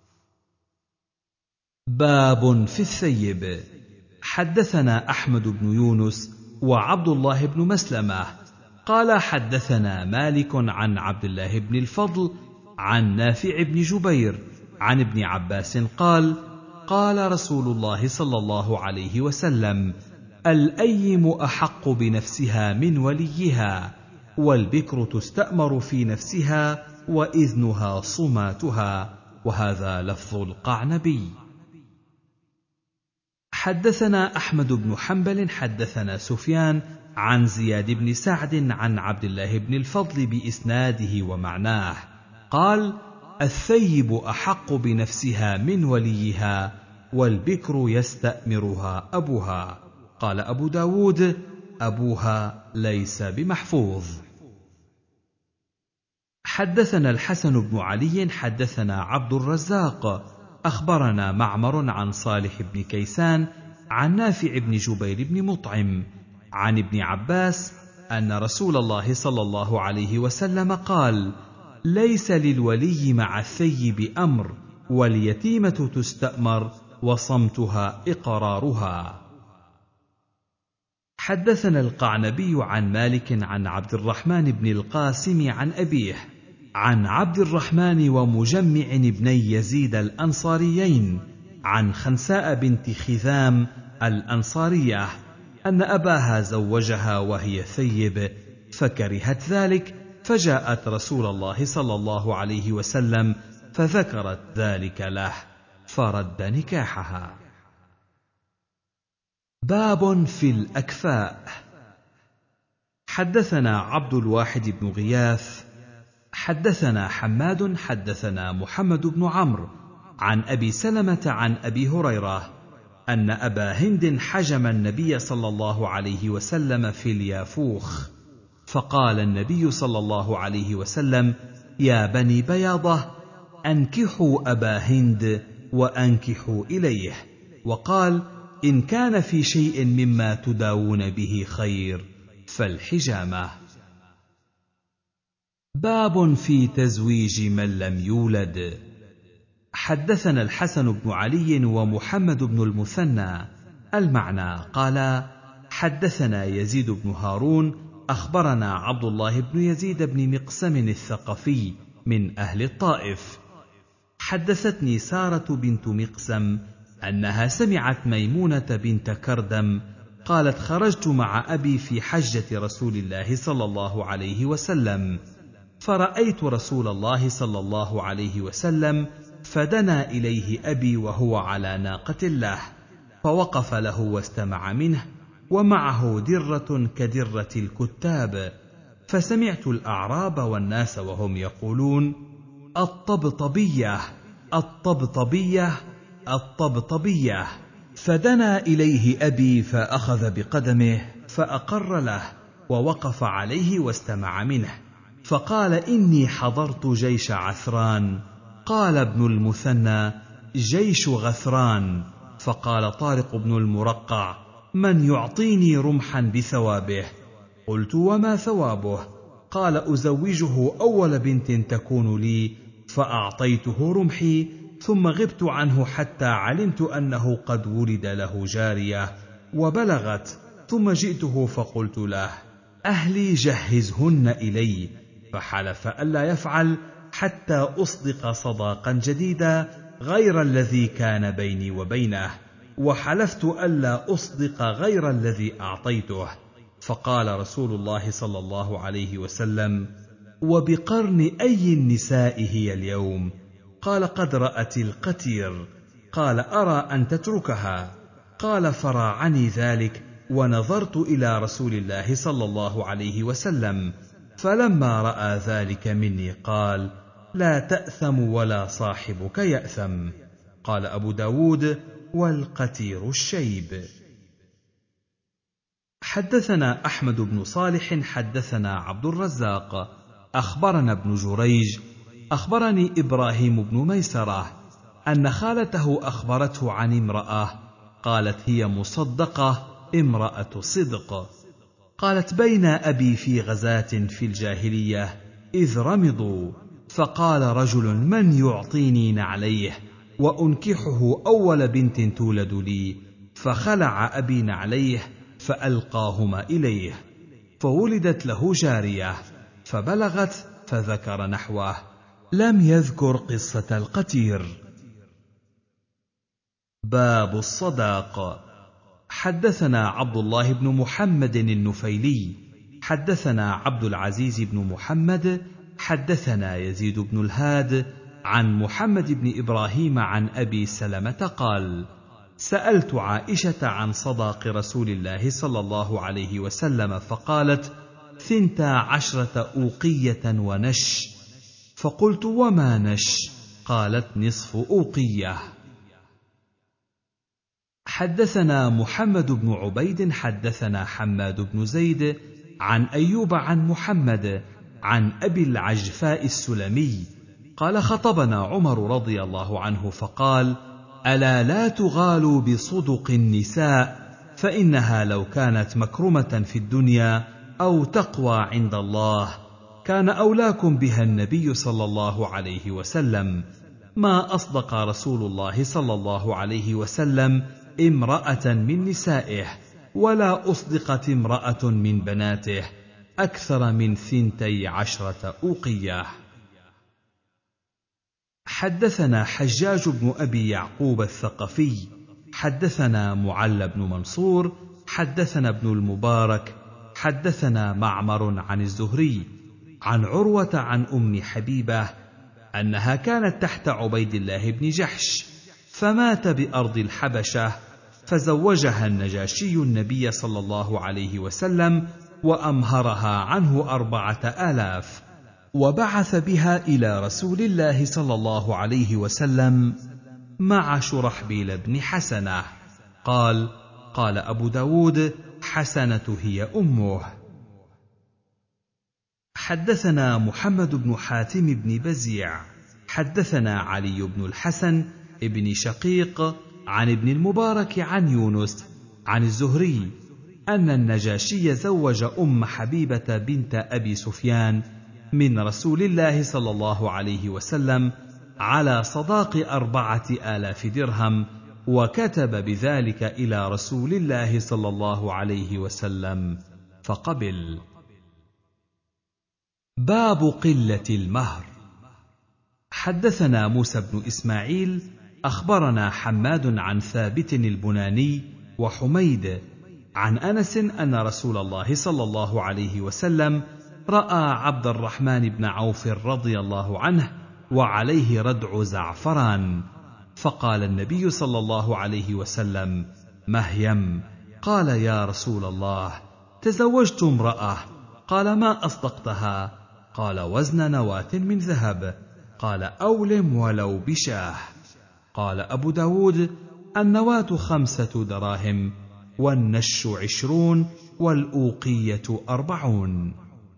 باب في الثيب. حدثنا أحمد بن يونس وعبد الله بن مسلمة قال حدثنا مالك عن عبد الله بن الفضل عن نافع بن جبير عن ابن عباس قال: قال رسول الله صلى الله عليه وسلم: الأيم أحق بنفسها من وليها، والبكر تستأمر في نفسها وإذنها صماتها. وهذا لفظ القعنبي. حدثنا أحمد بن حنبل حدثنا سفيان عن زياد بن سعد عن عبد الله بن الفضل بإسناده ومعناه قال: الثيب أحق بنفسها من وليها، والبكر يستأمرها أبوها. قال أبو داود: أبوها ليس بمحفوظ. حدثنا الحسن بن علي حدثنا عبد الرزاق أخبرنا معمر عن صالح بن كيسان عن نافع بن جبير بن مطعم عن ابن عباس أن رسول الله صلى الله عليه وسلم قال: ليس للولي مع الثيب أمر، واليتيمة تستأمر، وصمتها إقرارها. حدثنا القعنبي عن مالك عن عبد الرحمن بن القاسم عن أبيه عن عبد الرحمن ومجمع بني يزيد الأنصاريين عن خنساء بنت خذام الأنصارية أن أباها زوجها وهي ثيب، فكرهت ذلك، فجاءت رسول الله صلى الله عليه وسلم فذكرت ذلك له، فرد نكاحها. باب في الأكفاء. حدثنا عبد الواحد بن غياث حدثنا حماد حدثنا محمد بن عمرو عن أبي سلمة عن أبي هريرة أن أبا هند حجم النبي صلى الله عليه وسلم في اليافوخ، فقال النبي صلى الله عليه وسلم: يا بني بياضة، أنكحوا أبا هند وأنكحوا إليه. وقال: إن كان في شيء مما تداوون به خير فالحجامة. باب في تزويج من لم يولد. حدثنا الحسن بن علي ومحمد بن المثنى المعنى قال: حدثنا يزيد بن هارون أخبرنا عبد الله بن يزيد بن مقسم الثقفي من أهل الطائف. حدثتني سارة بنت مقسم أنها سمعت ميمونة بنت كردم قالت: خرجت مع أبي في حجة رسول الله صلى الله عليه وسلم، فرأيت رسول الله صلى الله عليه وسلم، فدنا إليه أبي وهو على ناقة له، فوقف له واستمع منه، ومعه درة كدرة الكتاب، فسمعت الأعراب والناس وهم يقولون: الطبطبية الطبطبية الطبطبية. فدنا إليه أبي فأخذ بقدمه فأقر له، ووقف عليه واستمع منه، فقال: إني حضرت جيش عثران. قال ابن المثنى: جيش غثران. فقال طارق بن المرقع: من يعطيني رمحا بثوابه؟ قلت: وما ثوابه؟ قال: أزوجه أول بنت تكون لي. فأعطيته رمحي، ثم غبت عنه حتى علمت أنه قد ولد له جارية وبلغت، ثم جئته فقلت له: أهلي جهزهن إلي، فحلف ألا يفعل حتى أصدق صداقا جديدا غير الذي كان بيني وبينه، وحلفت ألا أصدق غير الذي أعطيته. فقال رسول الله صلى الله عليه وسلم: وبقرن أي النساء هي اليوم؟ قال: قد رأت القتير. قال: أرى أن تتركها. قال: فراعني ذلك، ونظرت إلى رسول الله صلى الله عليه وسلم، فلما رأى ذلك مني قال: لا تأثم ولا صاحبك يأثم. قال أبو داود: والقتير الشيب. حدثنا أحمد بن صالح حدثنا عبد الرزاق أخبرنا ابن جريج أخبرني إبراهيم بن ميسرة أن خالته أخبرته عن امرأة قالت هي مصدقة امرأة صدق. قالت بين أبي في غزاة في الجاهلية إذ رمضوا، فقال رجل من يعطيني نعليه وأنكحه أول بنت تولد لي، فخلع أبي نعليه فألقاهما إليه، فولدت له جارية فبلغت فذكر نحوه، لم يذكر قصة القتير. باب الصداق. حدثنا عبد الله بن محمد النفيلي حدثنا عبد العزيز بن محمد حدثنا يزيد بن الهاد عن محمد بن إبراهيم عن أبي سلمة قال: سألت عائشة عن صداق رسول الله صلى الله عليه وسلم فقالت: 12 أوقية ونش. فقلت: وما نش؟ قالت: نصف أوقية. حدثنا محمد بن عبيد حدثنا حماد بن زيد عن أيوب عن محمد عن أبي العجفاء السلمي قال: خطبنا عمر رضي الله عنه فقال: ألا لا تغالوا بصدق النساء، فإنها لو كانت مكرمة في الدنيا أو تقوى عند الله كان أولاكم بها النبي صلى الله عليه وسلم. ما أصدق رسول الله صلى الله عليه وسلم امرأة من نسائه، ولا أصدقت امرأة من بناته أكثر من 12 أوقية. حدثنا حجاج بن أبي يعقوب الثقفي حدثنا معل بن منصور حدثنا ابن المبارك حدثنا معمر عن الزهري عن عروة عن أم حبيبة أنها كانت تحت عبيد الله بن جحش، فمات بأرض الحبشة، فزوجها النجاشي النبي صلى الله عليه وسلم وأمهرها عنه 4000، وبعث بها إلى رسول الله صلى الله عليه وسلم مع شرحبيل بن حسنة. قال أبو داود: حسنة هي أمه. حدثنا محمد بن حاتم بن بزيع حدثنا علي بن الحسن ابن شقيق عن ابن المبارك عن يونس عن الزهري أن النجاشي زوج أم حبيبة بنت أبي سفيان من رسول الله صلى الله عليه وسلم على صداق 4000 درهم، وكتب بذلك إلى رسول الله صلى الله عليه وسلم فقبل. باب قلة المهر. حدثنا موسى بن إسماعيل أخبرنا حماد عن ثابت البناني وحميد عن أنس أن رسول الله صلى الله عليه وسلم رأى عبد الرحمن بن عوف رضي الله عنه وعليه ردع زعفران، فقال النبي صلى الله عليه وسلم: مهيم. قال: يا رسول الله، تزوجت امرأة. قال: ما أصدقتها؟ قال: وزن نواة من ذهب. قال: أولم ولو بشاه. قال أبو داود: النواة 5 دراهم، والنش 20، والأوقية 40.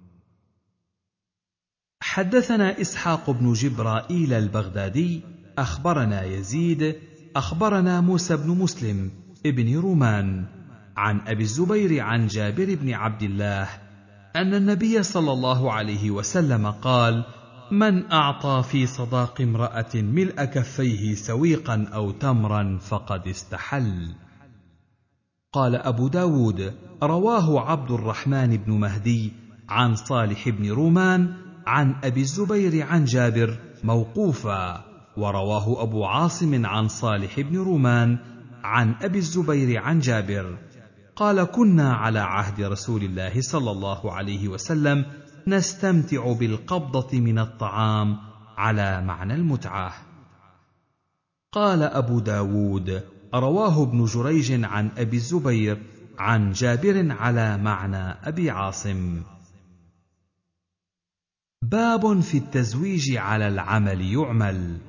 حدثنا إسحاق بن جبرائيل البغدادي أخبرنا يزيد أخبرنا موسى بن مسلم ابن رومان عن أبي الزبير عن جابر بن عبد الله أن النبي صلى الله عليه وسلم قال: من أعطى في صداق امرأة ملء كفيه سويقا أو تمرا فقد استحل. قال أبو داود: رواه عبد الرحمن بن مهدي عن صالح بن رومان عن أبي الزبير عن جابر موقوفا، ورواه أبو عاصم عن صالح بن رومان عن أبي الزبير عن جابر قال: كنا على عهد رسول الله صلى الله عليه وسلم نستمتع بالقبضة من الطعام على معنى المتعة. قال أبو داود: رواه ابن جريج عن أبي الزبير عن جابر على معنى أبي عاصم. باب في التزويج على العمل يعمل.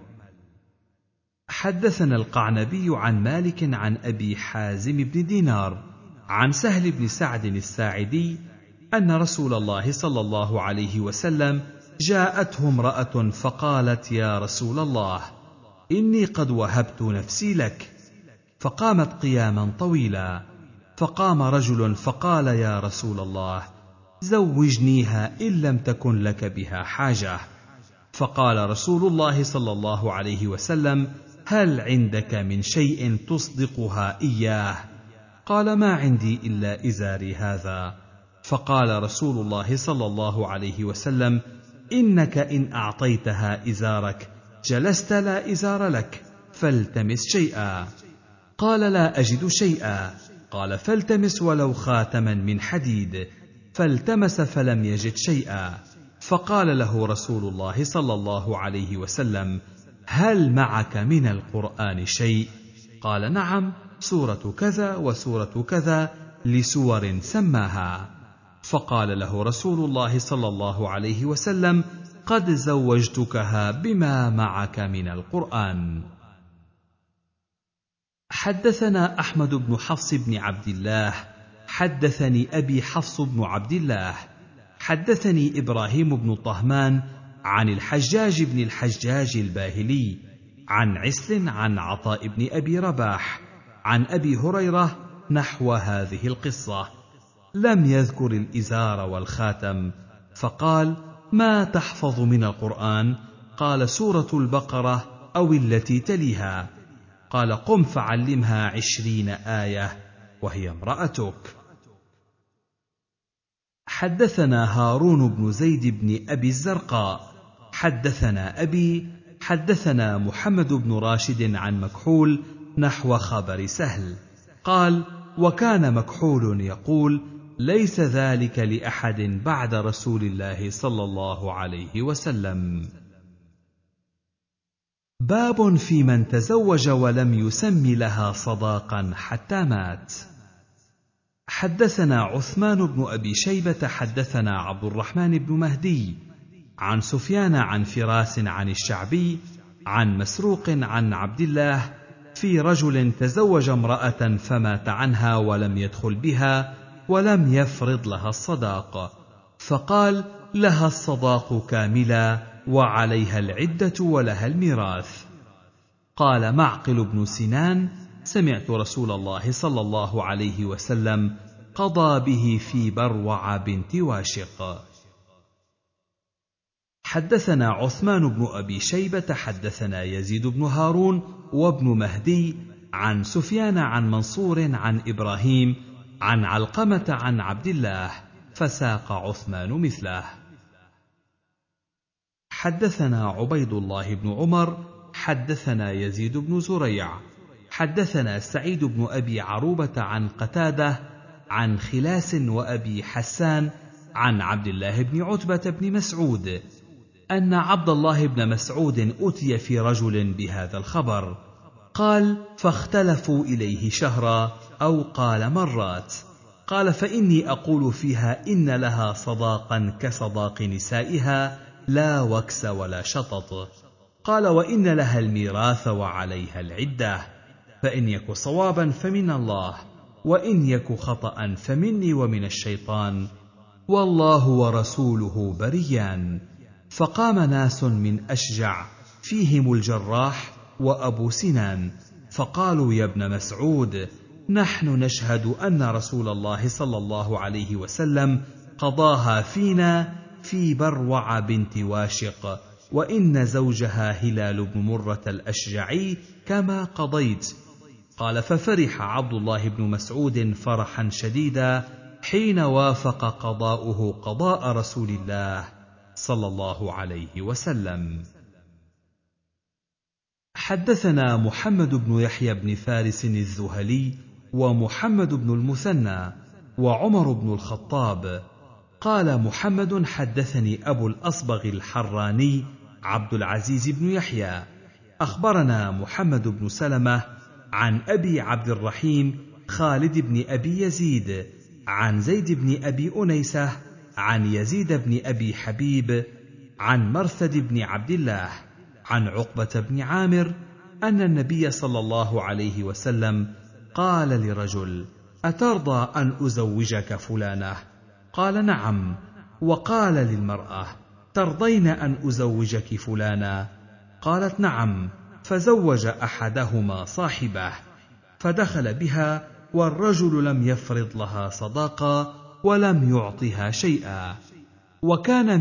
حدثنا القعنبي عن مالك عن أبي حازم بن دينار عن سهل بن سعد الساعدي أن رسول الله صلى الله عليه وسلم جاءته امرأة فقالت: يا رسول الله، إني قد وهبت نفسي لك. فقامت قياما طويلا، فقام رجل فقال: يا رسول الله، زوجنيها إن لم تكن لك بها حاجة. فقال رسول الله صلى الله عليه وسلم: هل عندك من شيء تصدقها إياه؟ قال: ما عندي إلا إزاري هذا. فقال رسول الله صلى الله عليه وسلم: إنك إن أعطيتها إزارك جلست لا إزار لك، فالتمس شيئا. قال: لا أجد شيئا. قال: فالتمس ولو خاتما من حديد. فالتمس فلم يجد شيئا. فقال له رسول الله صلى الله عليه وسلم: هل معك من القرآن شيء؟ قال: نعم، سورة كذا وسورة كذا، لسور سماها. فقال له رسول الله صلى الله عليه وسلم: قد زوجتكها بما معك من القرآن. حدثنا أحمد بن حفص بن عبد الله حدثني أبي حفص بن عبد الله حدثني إبراهيم بن طهمان عن الحجاج بن الحجاج الباهلي عن عسل عن عطاء بن أبي رباح عن أبي هريرة نحو هذه القصة، لم يذكر الإزار والخاتم. فقال: ما تحفظ من القرآن؟ قال: سورة البقرة أو التي تليها. قال: قم فعلمها 20 آية وهي امرأتك. حدثنا هارون بن زيد بن أبي الزرقاء حدثنا أبي حدثنا محمد بن راشد عن مكحول نحو خبر سهل قال: وكان مكحول يقول: ليس ذلك لأحد بعد رسول الله صلى الله عليه وسلم. باب في من تزوج ولم يسم لها صداقا حتى مات. حدثنا عثمان بن أبي شيبة حدثنا عبد الرحمن بن مهدي عن سفيان عن فراس عن الشعبي عن مسروق عن عبد الله في رجل تزوج امرأة فمات عنها ولم يدخل بها ولم يفرض لها الصداق، فقال: لها الصداق كاملا وعليها العدة ولها الميراث. قال معقل بن سنان: سمعت رسول الله صلى الله عليه وسلم قضى به في بروع بنت واشق. حدثنا عثمان بن أبي شيبة حدثنا يزيد بن هارون وابن مهدي عن سفيان عن منصور عن إبراهيم عن علقمة عن عبد الله، فساق عثمان مثله. حدثنا عبيد الله بن عمر حدثنا يزيد بن زريع حدثنا سعيد بن أبي عروبة عن قتادة عن خلاس وأبي حسان عن عبد الله بن عتبة بن مسعود أن عبد الله بن مسعود أتي في رجل بهذا الخبر، قال: فاختلفوا إليه شهرا أو قال مرات. قال: فإني أقول فيها إن لها صداقا كصداق نسائها لا وكس ولا شطط. قال: وإن لها الميراث وعليها العدة، فإن يك صوابا فمن الله، وإن يك خطأ فمني ومن الشيطان، والله ورسوله بريان. فقام ناس من أشجع فيهم الجراح وأبو سنان فقالوا: يا ابن مسعود، نحن نشهد أن رسول الله صلى الله عليه وسلم قضاها فينا في بروع بنت واشق، وإن زوجها هلال بن مرة الأشجعي كما قضيت. قال: ففرح عبد الله بن مسعود فرحا شديدا حين وافق قضاؤه قضاء رسول الله صلى الله عليه وسلم. حدثنا محمد بن يحيى بن فارس الذهلي ومحمد بن المثنى وعمر بن الخطاب قال محمد: حدثني أبو الأصبغ الحراني عبد العزيز بن يحيى أخبرنا محمد بن سلمة عن أبي عبد الرحيم خالد بن أبي يزيد عن زيد بن أبي أنيسة عن يزيد بن أبي حبيب عن مرثد بن عبد الله عن عقبة بن عامر أن النبي صلى الله عليه وسلم قال لرجل: أترضى أن أزوجك فلانة؟ قال: نعم. وقال للمرأة: ترضين أن أزوجك فلانا؟ قالت: نعم. فزوج أحدهما صاحبه، فدخل بها والرجل لم يفرض لها صداقة ولم يعطها شيئا، وكان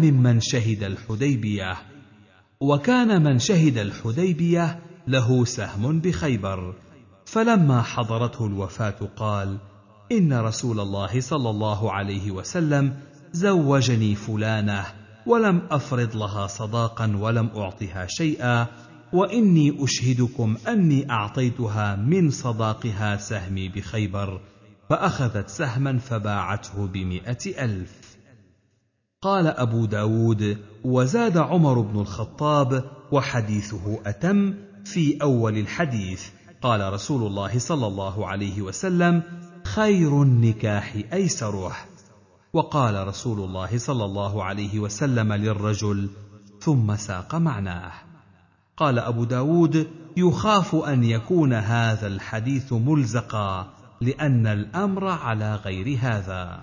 من شهد الحديبية له سهم بخيبر. فلما حضرته الوفاة قال: إن رسول الله صلى الله عليه وسلم زوجني فلانة ولم أفرض لها صداقا ولم أعطها شيئا، وإني أشهدكم أني أعطيتها من صداقها سهمي بخيبر، فأخذت سهما فباعته ب100,000. قال أبو داود: وزاد عمر بن الخطاب وحديثه أتم في أول الحديث: قال رسول الله صلى الله عليه وسلم: خير النكاح أيسره. وقال رسول الله صلى الله عليه وسلم للرجل، ثم ساق معناه. قال أبو داود: يخاف أن يكون هذا الحديث ملزقا، لأن الأمر على غير هذا.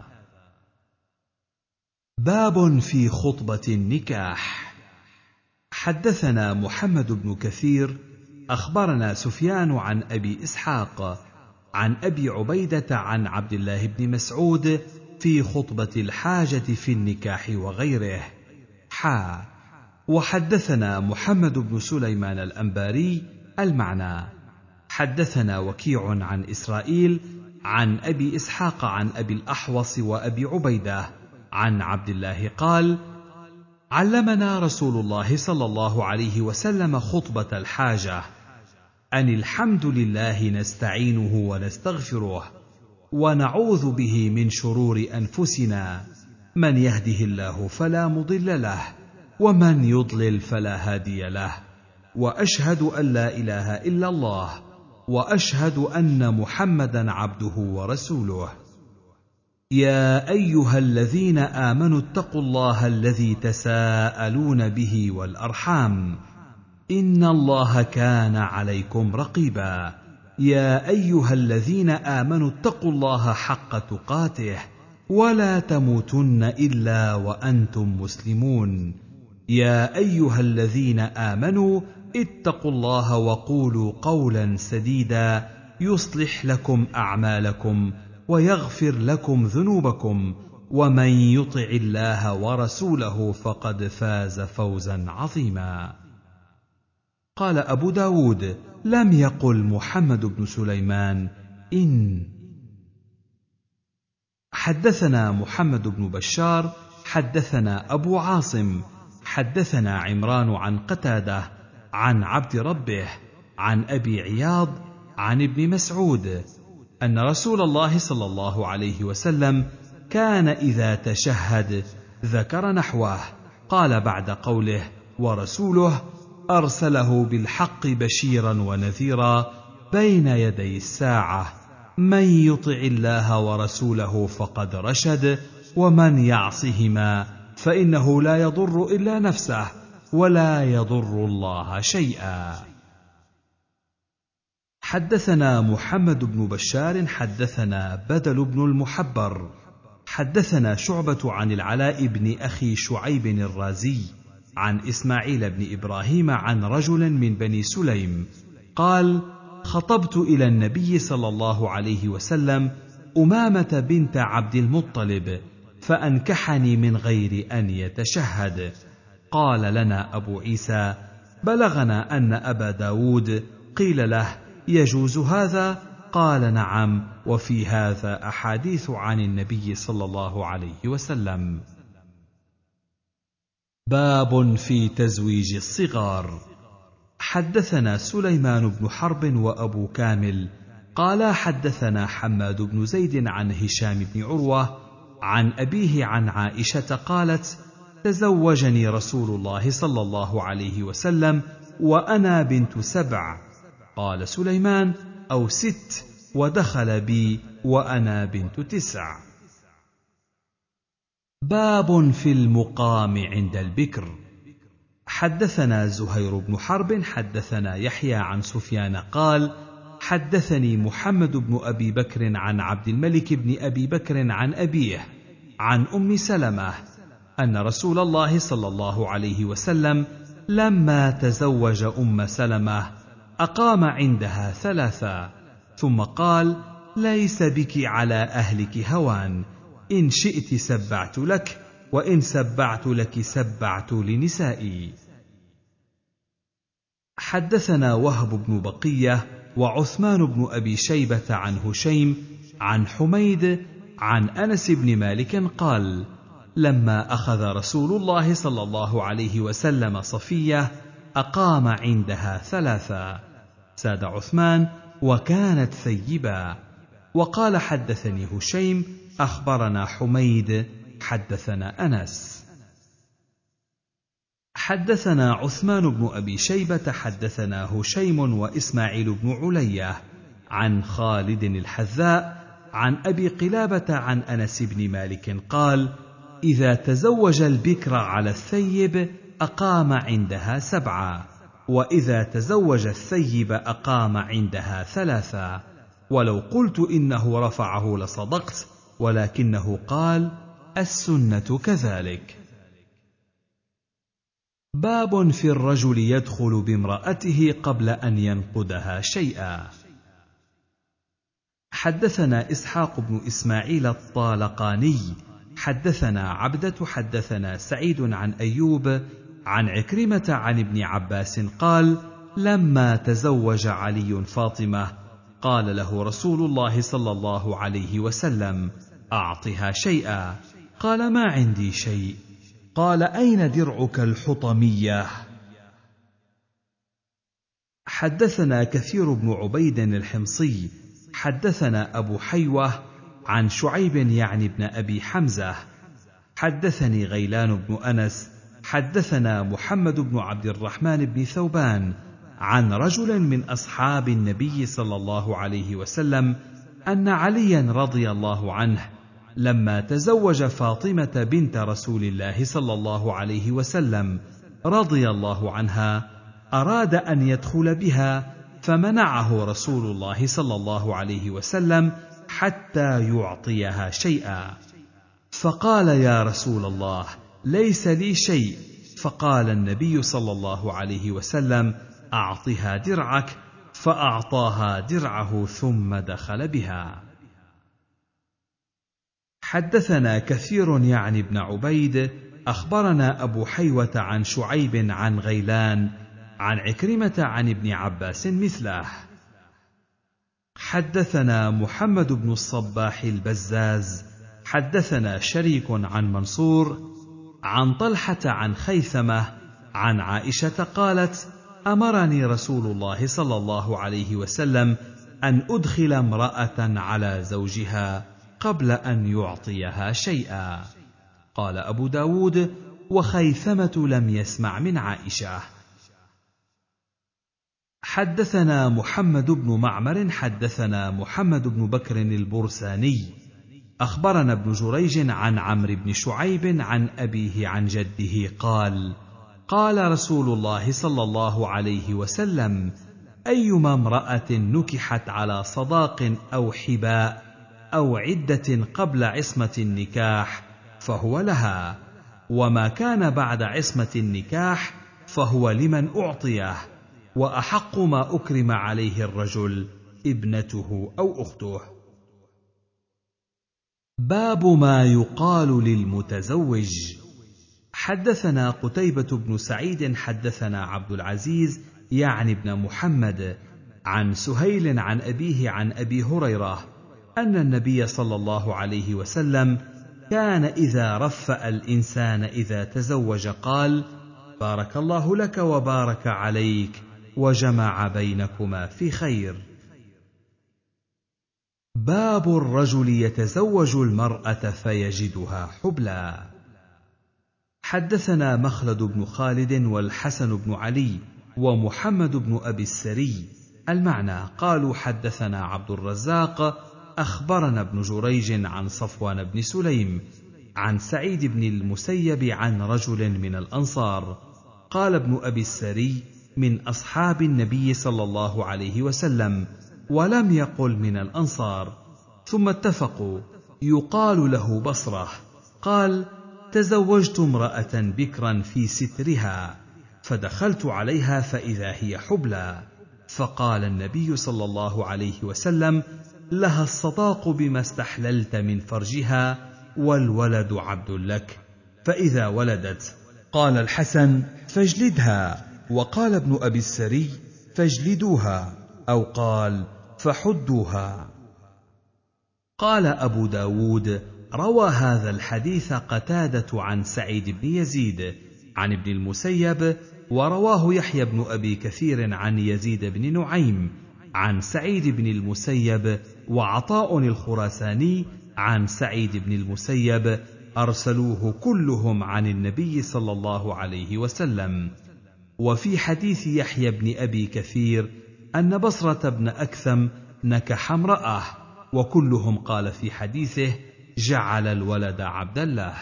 باب في خطبة النكاح. حدثنا محمد بن كثير أخبرنا سفيان عن أبي إسحاق عن أبي عبيدة عن عبد الله بن مسعود في خطبة الحاجة في النكاح وغيره. وحدثنا محمد بن سليمان الأنباري المعنى. حدثنا وكيع عن إسرائيل عن أبي إسحاق عن أبي الأحوص وأبي عبيدة عن عبد الله قال: علمنا رسول الله صلى الله عليه وسلم خطبة الحاجة: أن الحمد لله نستعينه ونستغفره ونعوذ به من شرور أنفسنا، من يهده الله فلا مضل له ومن يضلل فلا هادي له، وأشهد أن لا إله إلا الله، وأشهد أن محمدا عبده ورسوله. يا أيها الذين آمنوا اتقوا الله الذي تساءلون به والأرحام، إن الله كان عليكم رقيبا. يا أيها الذين آمنوا اتقوا الله حق تقاته ولا تموتن إلا وأنتم مسلمون. يا أيها الذين آمنوا اتقوا الله وقولوا قولا سديدا يصلح لكم أعمالكم ويغفر لكم ذنوبكم، ومن يطع الله ورسوله فقد فاز فوزا عظيما. قال أبو داود: لم يقل محمد بن سليمان إن. حدثنا محمد بن بشار حدثنا أبو عاصم حدثنا عمران عن قتادة عن عبد ربه عن أبي عياض عن ابن مسعود أن رسول الله صلى الله عليه وسلم كان إذا تشهد ذكر نحوه. قال بعد قوله ورسوله: أرسله بالحق بشيرا ونذيرا بين يدي الساعة، من يطع الله ورسوله فقد رشد، ومن يعصهما فإنه لا يضر إلا نفسه ولا يضر الله شيئا. حدثنا محمد بن بشار حدثنا بدل بن المحبر حدثنا شعبة عن العلاء بن أخي شعيب الرازي عن إسماعيل بن إبراهيم عن رجل من بني سليم قال: خطبت إلى النبي صلى الله عليه وسلم أمامة بنت عبد المطلب، فأنكحني من غير أن يتشهد. قال لنا أبو عيسى: بلغنا أن أبا داود قيل له: يجوز هذا؟ قال: نعم، وفي هذا أحاديث عن النبي صلى الله عليه وسلم. باب في تزويج الصغار. حدثنا سليمان بن حرب وأبو كامل قال حدثنا حماد بن زيد عن هشام بن عروة عن أبيه عن عائشة قالت: تزوجني رسول الله صلى الله عليه وسلم وأنا بنت 7. قال سليمان: أو 6، ودخل بي وأنا بنت 9. باب في المقام عند البكر. حدثنا زهير بن حرب حدثنا يحيى عن سفيان قال: حدثني محمد بن أبي بكر عن عبد الملك بن أبي بكر عن أبيه عن أم سلمة أن رسول الله صلى الله عليه وسلم لما تزوج أم سلمة أقام عندها 3، ثم قال: ليس بك على أهلك هوان، إن شئت سبعت لك، وإن سبعت لك سبعت لنسائي. حدثنا وهب بن بقية وعثمان بن أبي شيبة عن هشيم عن حميد عن أنس بن مالك قال: لما أخذ رسول الله صلى الله عليه وسلم صفية أقام عندها 3، ساد عثمان وكانت ثيبا. وقال: حدثني هشيم أخبرنا حميد حدثنا أنس. حدثنا عثمان بن أبي شيبة حدثنا هشيم وإسماعيل بن علية عن خالد الحذاء عن أبي قلابة عن أنس بن مالك قال: إذا تزوج البكر على الثيب أقام عندها 7، وإذا تزوج الثيب أقام عندها 3. ولو قلت إنه رفعه لصدقت، ولكنه قال: السنة كذلك. باب في الرجل يدخل بامرأته قبل أن ينقدها شيئا. حدثنا إسحاق بن إسماعيل الطالقاني حدثنا عبدة حدثنا سعيد عن أيوب عن عكرمة عن ابن عباس قال: لما تزوج علي فاطمة قال له رسول الله صلى الله عليه وسلم: أعطها شيئا. قال: ما عندي شيء. قال: أين درعك الحطمية؟ حدثنا كثير بن عبيد الحمصي حدثنا أبو حيوة عن شعيب يعني ابن أبي حمزة حدثني غيلان بن أنس حدثنا محمد بن عبد الرحمن بن ثوبان عن رجل من أصحاب النبي صلى الله عليه وسلم أن عليا رضي الله عنه لما تزوج فاطمة بنت رسول الله صلى الله عليه وسلم رضي الله عنها أراد أن يدخل بها، فمنعه رسول الله صلى الله عليه وسلم حتى يعطيها شيئا. فقال: يا رسول الله، ليس لي شيء. فقال النبي صلى الله عليه وسلم: أعطها درعك. فأعطاها درعه ثم دخل بها. حدثنا كثير يعني ابن عبيد أخبرنا أبو حيوة عن شعيب عن غيلان عن عكرمة عن ابن عباس مثله. حدثنا محمد بن الصباح البزاز حدثنا شريك عن منصور عن طلحة عن خيثمة عن عائشة قالت: أمرني رسول الله صلى الله عليه وسلم أن أدخل امرأة على زوجها قبل أن يعطيها شيئا. قال أبو داود: وخيثمة لم يسمع من عائشة. حدثنا محمد بن معمر حدثنا محمد بن بكر البرساني أخبرنا ابن جريج عن عمرو بن شعيب عن أبيه عن جده قال: قال رسول الله صلى الله عليه وسلم: أيما امرأة نكحت على صداق أو حباء أو عدة قبل عصمة النكاح فهو لها، وما كان بعد عصمة النكاح فهو لمن أعطيه، وأحق ما أكرم عليه الرجل ابنته أو أخته. باب ما يقال للمتزوج. حدثنا قتيبة بن سعيد حدثنا عبد العزيز يعني ابن محمد عن سهيل عن أبيه عن أبي هريرة أن النبي صلى الله عليه وسلم كان إذا رفأ الإنسان إذا تزوج قال: بارك الله لك وبارك عليك وجمع بينكما في خير. باب الرجل يتزوج المرأة فيجدها حبلى. حدثنا مخلد بن خالد والحسن بن علي ومحمد بن أبي السري المعنى قالوا: حدثنا عبد الرزاق أخبرنا ابن جريج عن صفوان بن سليم عن سعيد بن المسيب عن رجل من الأنصار قال ابن أبي السري: من أصحاب النبي صلى الله عليه وسلم، ولم يقل من الأنصار. ثم اتفقوا. يقال له بصرة قال: تزوجت امرأة بكرا في سترها، فدخلت عليها فإذا هي حبلى، فقال النبي صلى الله عليه وسلم: لها الصداق بما استحللت من فرجها، والولد عبد لك، فإذا ولدت. قال الحسن: فاجلدها. وقال ابن أبي السري: فاجلدوها، أو قال: فحدوها. قال أبو داود: روى هذا الحديث قتادة عن سعيد بن يزيد عن ابن المسيب، ورواه يحيى بن أبي كثير عن يزيد بن نعيم عن سعيد بن المسيب، وعطاء الخراساني عن سعيد بن المسيب، أرسلوه كلهم عن النبي صلى الله عليه وسلم. وفي حديث يحيى بن أبي كثير أن بصرة بن أكثم نكح امرأة، وكلهم قال في حديثه: جعل الولد عبد الله.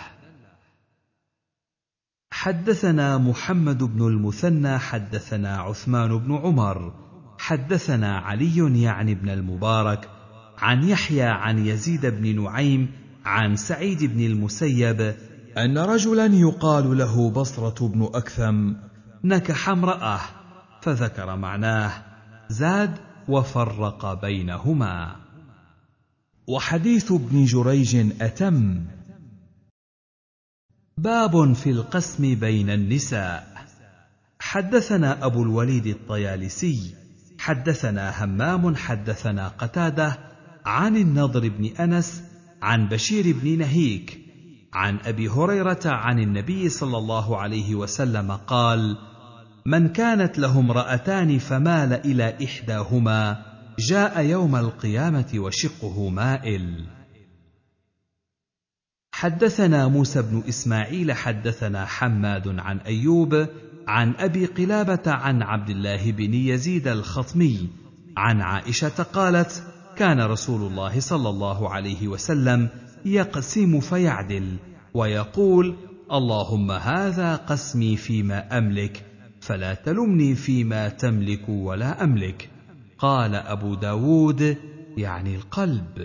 حدثنا محمد بن المثنى حدثنا عثمان بن عمر حدثنا علي يعني بن المبارك عن يحيى عن يزيد بن نعيم عن سعيد بن المسيب أن رجلا يقال له بصرة بن أكثم نكح امرأة، فذكر معناه، زاد: وفرق بينهما. وحديث ابن جريج أتم. باب في القسم بين النساء. حدثنا أبو الوليد الطيالسي حدثنا همام حدثنا قتادة عن النضر بن أنس عن بشير بن نهيك عن أبي هريرة عن النبي صلى الله عليه وسلم قال: من كانت له امرأتان فمال إلى إحداهما جاء يوم القيامة وشقه مائل. حدثنا موسى بن إسماعيل حدثنا حماد عن أيوب عن أبي قلابة عن عبد الله بن يزيد الخطمي عن عائشة قالت: كان رسول الله صلى الله عليه وسلم يقسم فيعدل ويقول: اللهم هذا قسمي فيما أملك، فلا تلمني فيما تملك ولا أملك. قال أبو داود: يعني القلب.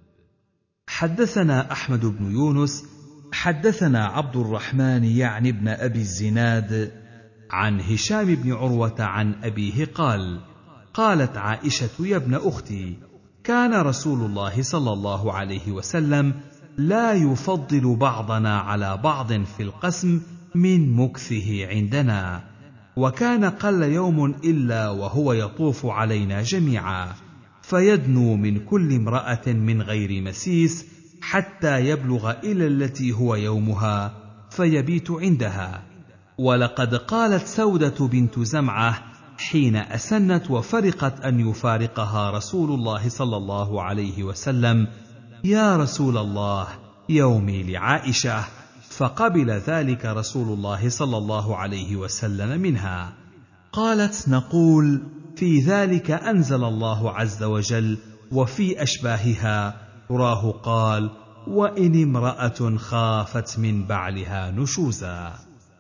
حدثنا أحمد بن يونس حدثنا عبد الرحمن يعني بن أبي الزناد عن هشام بن عروة عن أبيه قال: قالت عائشة: يا ابن أختي، كان رسول الله صلى الله عليه وسلم لا يفضل بعضنا على بعض في القسم من مكثه عندنا، وكان قل يوم إلا وهو يطوف علينا جميعا، فيدنو من كل امرأة من غير مسيس حتى يبلغ إلى التي هو يومها فيبيت عندها. ولقد قالت سودة بنت زمعة حين أسنت وفرقت أن يفارقها رسول الله صلى الله عليه وسلم: يا رسول الله، يومي لعائشة. فقبل ذلك رسول الله صلى الله عليه وسلم منها. قالت: نقول في ذلك أنزل الله عز وجل: وفي أشباهها تراه قال: وإن امرأة خافت من بعلها نشوزا.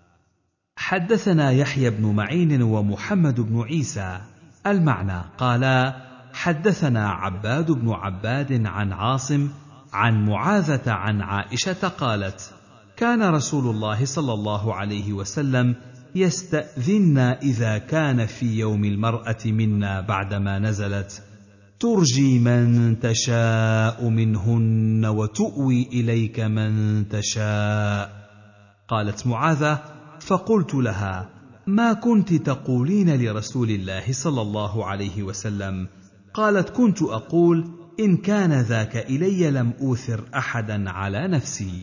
حدثنا يحيى بن معين ومحمد بن عيسى المعنى قالا: حدثنا عباد بن عباد عن عاصم عن معاذة عن عائشة قالت: كان رسول الله صلى الله عليه وسلم يستأذنا إذا كان في يوم المرأة منا بعدما نزلت: ترجي من تشاء منهن وتؤوي إليك من تشاء. قالت معاذة: فقلت لها: ما كنت تقولين لرسول الله صلى الله عليه وسلم؟ قالت: كنت أقول: إن كان ذاك إلي لم أوثر أحدا على نفسي.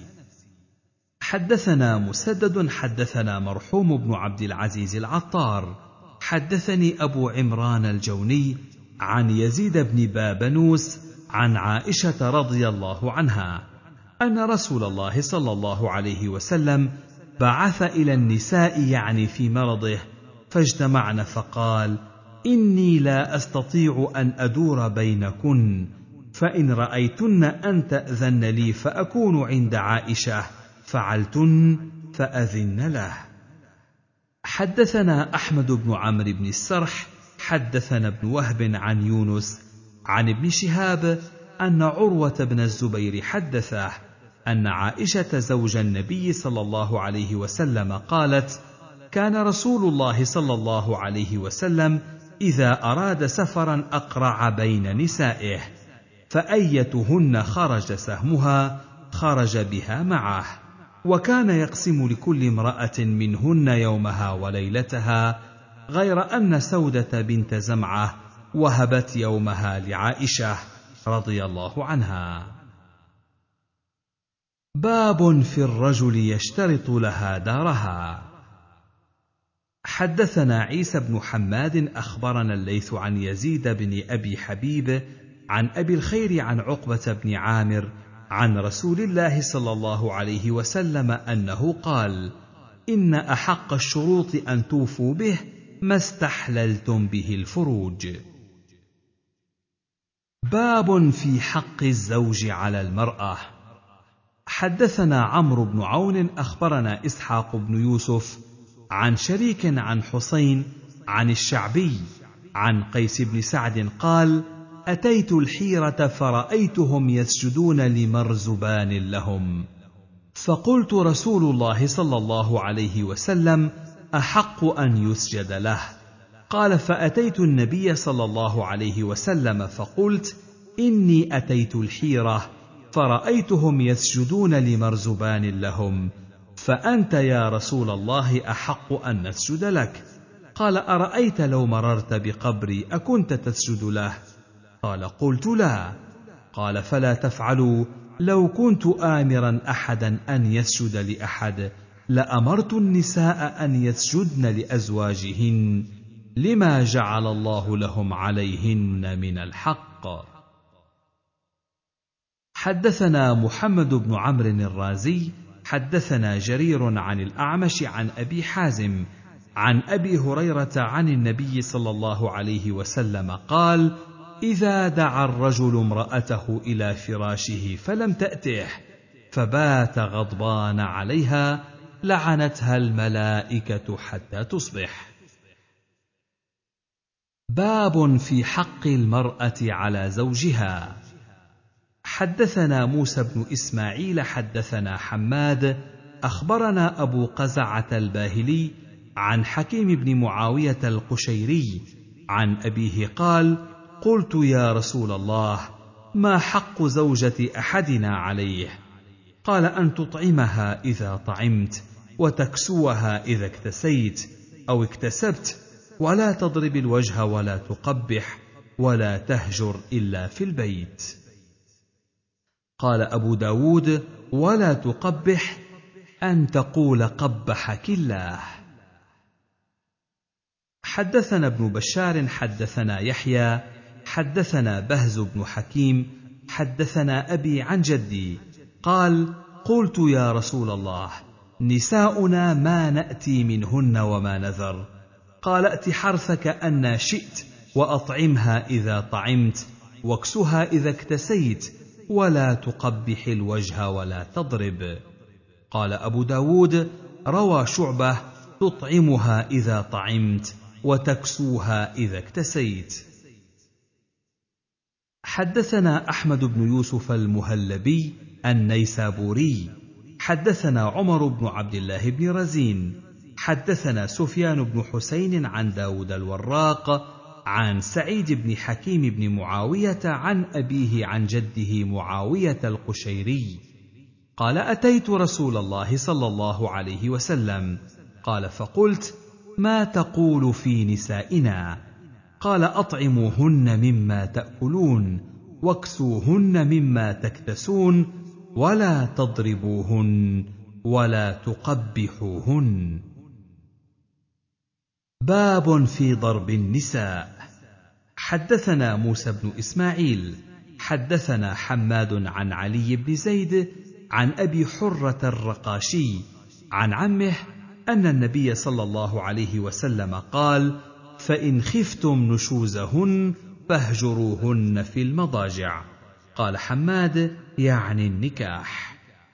حدثنا مسدد حدثنا مرحوم بن عبد العزيز العطار حدثني أبو عمران الجوني عن يزيد بن بابنوس عن عائشة رضي الله عنها أن رسول الله صلى الله عليه وسلم بعث إلى النساء يعني في مرضه فاجتمعن فقال: إني لا أستطيع أن أدور بينكن، فإن رأيتن أن تأذن لي فأكون عند عائشة فعلتن فأذن له. حدثنا أحمد بن عمرو بن السرح حدثنا ابن وهب عن يونس عن ابن شهاب أن عروة بن الزبير حدثه أن عائشة زوج النبي صلى الله عليه وسلم قالت: كان رسول الله صلى الله عليه وسلم إذا أراد سفرا أقرع بين نسائه، فأيتهن خرج سهمها خرج بها معه، وكان يقسم لكل امرأة منهن يومها وليلتها، غير أن سودة بنت زمعة وهبت يومها لعائشة رضي الله عنها. باب في الرجل يشترط لها دارها. حدثنا عيسى بن حماد أخبرنا الليث عن يزيد بن أبي حبيب عن أبي الخير عن عقبة بن عامر عن رسول الله صلى الله عليه وسلم أنه قال: إن أحق الشروط أن توفوا به ما استحللتم به الفروج. باب في حق الزوج على المرأة. حدثنا عمرو بن عون أخبرنا إسحاق بن يوسف عن شريك عن حسين عن الشعبي عن قيس بن سعد قال: أتيت الحيرة فرأيتهم يسجدون لمرزبان لهم، فقلت: رسول الله صلى الله عليه وسلم أحق أن يسجد له. قال: فأتيت النبي صلى الله عليه وسلم فقلت: إني أتيت الحيرة فرأيتهم يسجدون لمرزبان لهم، فأنت يا رسول الله أحق أن نسجد لك. قال: أرأيت لو مررت بقبري أكنت تسجد له؟ قال: قلت: لا. قال: فلا تفعلوا، لو كنت آمرا أحدا أن يسجد لأحد لأمرت النساء أن يسجدن لأزواجهن لما جعل الله لهم عليهن من الحق. حدثنا محمد بن عمرو الرازي حدثنا جرير عن الأعمش عن أبي حازم عن أبي هريرة عن النبي صلى الله عليه وسلم قال: إذا دعا الرجل امرأته إلى فراشه فلم تأته فبات غضبان عليها لعنتها الملائكة حتى تصبح. باب في حق المرأة على زوجها. حدثنا موسى بن إسماعيل حدثنا حماد أخبرنا أبو قزعة الباهلي عن حكيم بن معاوية القشيري عن أبيه قال: قلت: يا رسول الله، ما حق زوجة أحدنا عليه؟ قال: أن تطعمها إذا طعمت، وتكسوها إذا اكتسيت أو اكتسبت، ولا تضرب الوجه ولا تقبح، ولا تهجر إلا في البيت. قال أبو داود: ولا تقبح، أن تقول قبحك الله. حدثنا ابن بشار حدثنا يحيى حدثنا بهز بن حكيم حدثنا أبي عن جدي قال: قلت: يا رسول الله، نساؤنا ما نأتي منهن وما نذر. قال: ائت حرثك أن شئت، وأطعمها إذا طعمت، واكسها إذا اكتسيت، ولا تقبح الوجه ولا تضرب. قال أبو داود: روى شعبة: تطعمها إذا طعمت، وتكسوها إذا اكتسيت. حدثنا أحمد بن يوسف المهلبي النيسابوري حدثنا عمر بن عبد الله بن رزين حدثنا سفيان بن حسين عن داود الوراق عن سعيد بن حكيم بن معاوية عن أبيه عن جده معاوية القشيري قال: أتيت رسول الله صلى الله عليه وسلم. قال: فقلت: ما تقول في نسائنا؟ قال: أطعموهن مما تأكلون، واكسوهن مما تكتسون، ولا تضربوهن، ولا تقبحوهن. باب في ضرب النساء. حدثنا موسى بن إسماعيل حدثنا حماد عن علي بن زيد عن أبي حرة الرقاشي عن عمه أن النبي صلى الله عليه وسلم قال: فإن خفتم نشوزهن فاهجروهن في المضاجع. قال حماد: يعني النكاح.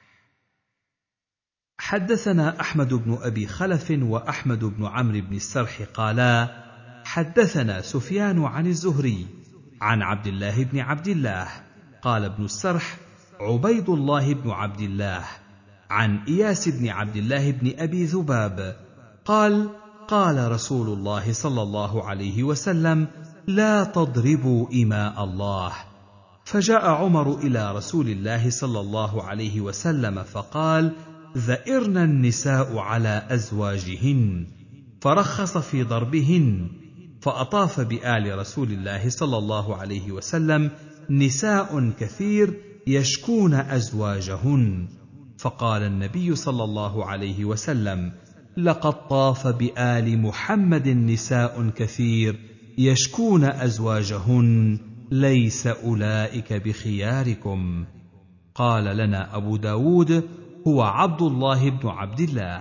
حدثنا أحمد بن أبي خلف وأحمد بن عمرو بن السرح قالا: حدثنا سفيان عن الزهري عن عبد الله بن عبد الله قال ابن السرح: عبيد الله بن عبد الله عن إياس بن عبد الله بن أبي ذباب قال: قال رسول الله صلى الله عليه وسلم: لا تضربوا إماء الله. فجاء عمر إلى رسول الله صلى الله عليه وسلم فقال: ذئرن النساء على أزواجهن، فرخص في ضربهن. فأطاف بآل رسول الله صلى الله عليه وسلم نساء كثير يشكون أزواجهن، فقال النبي صلى الله عليه وسلم: لقد طاف بآل محمد نساء كثير يشكون أزواجهن، ليس أولئك بخياركم. قال لنا أبو داود: هو عبد الله بن عبد الله.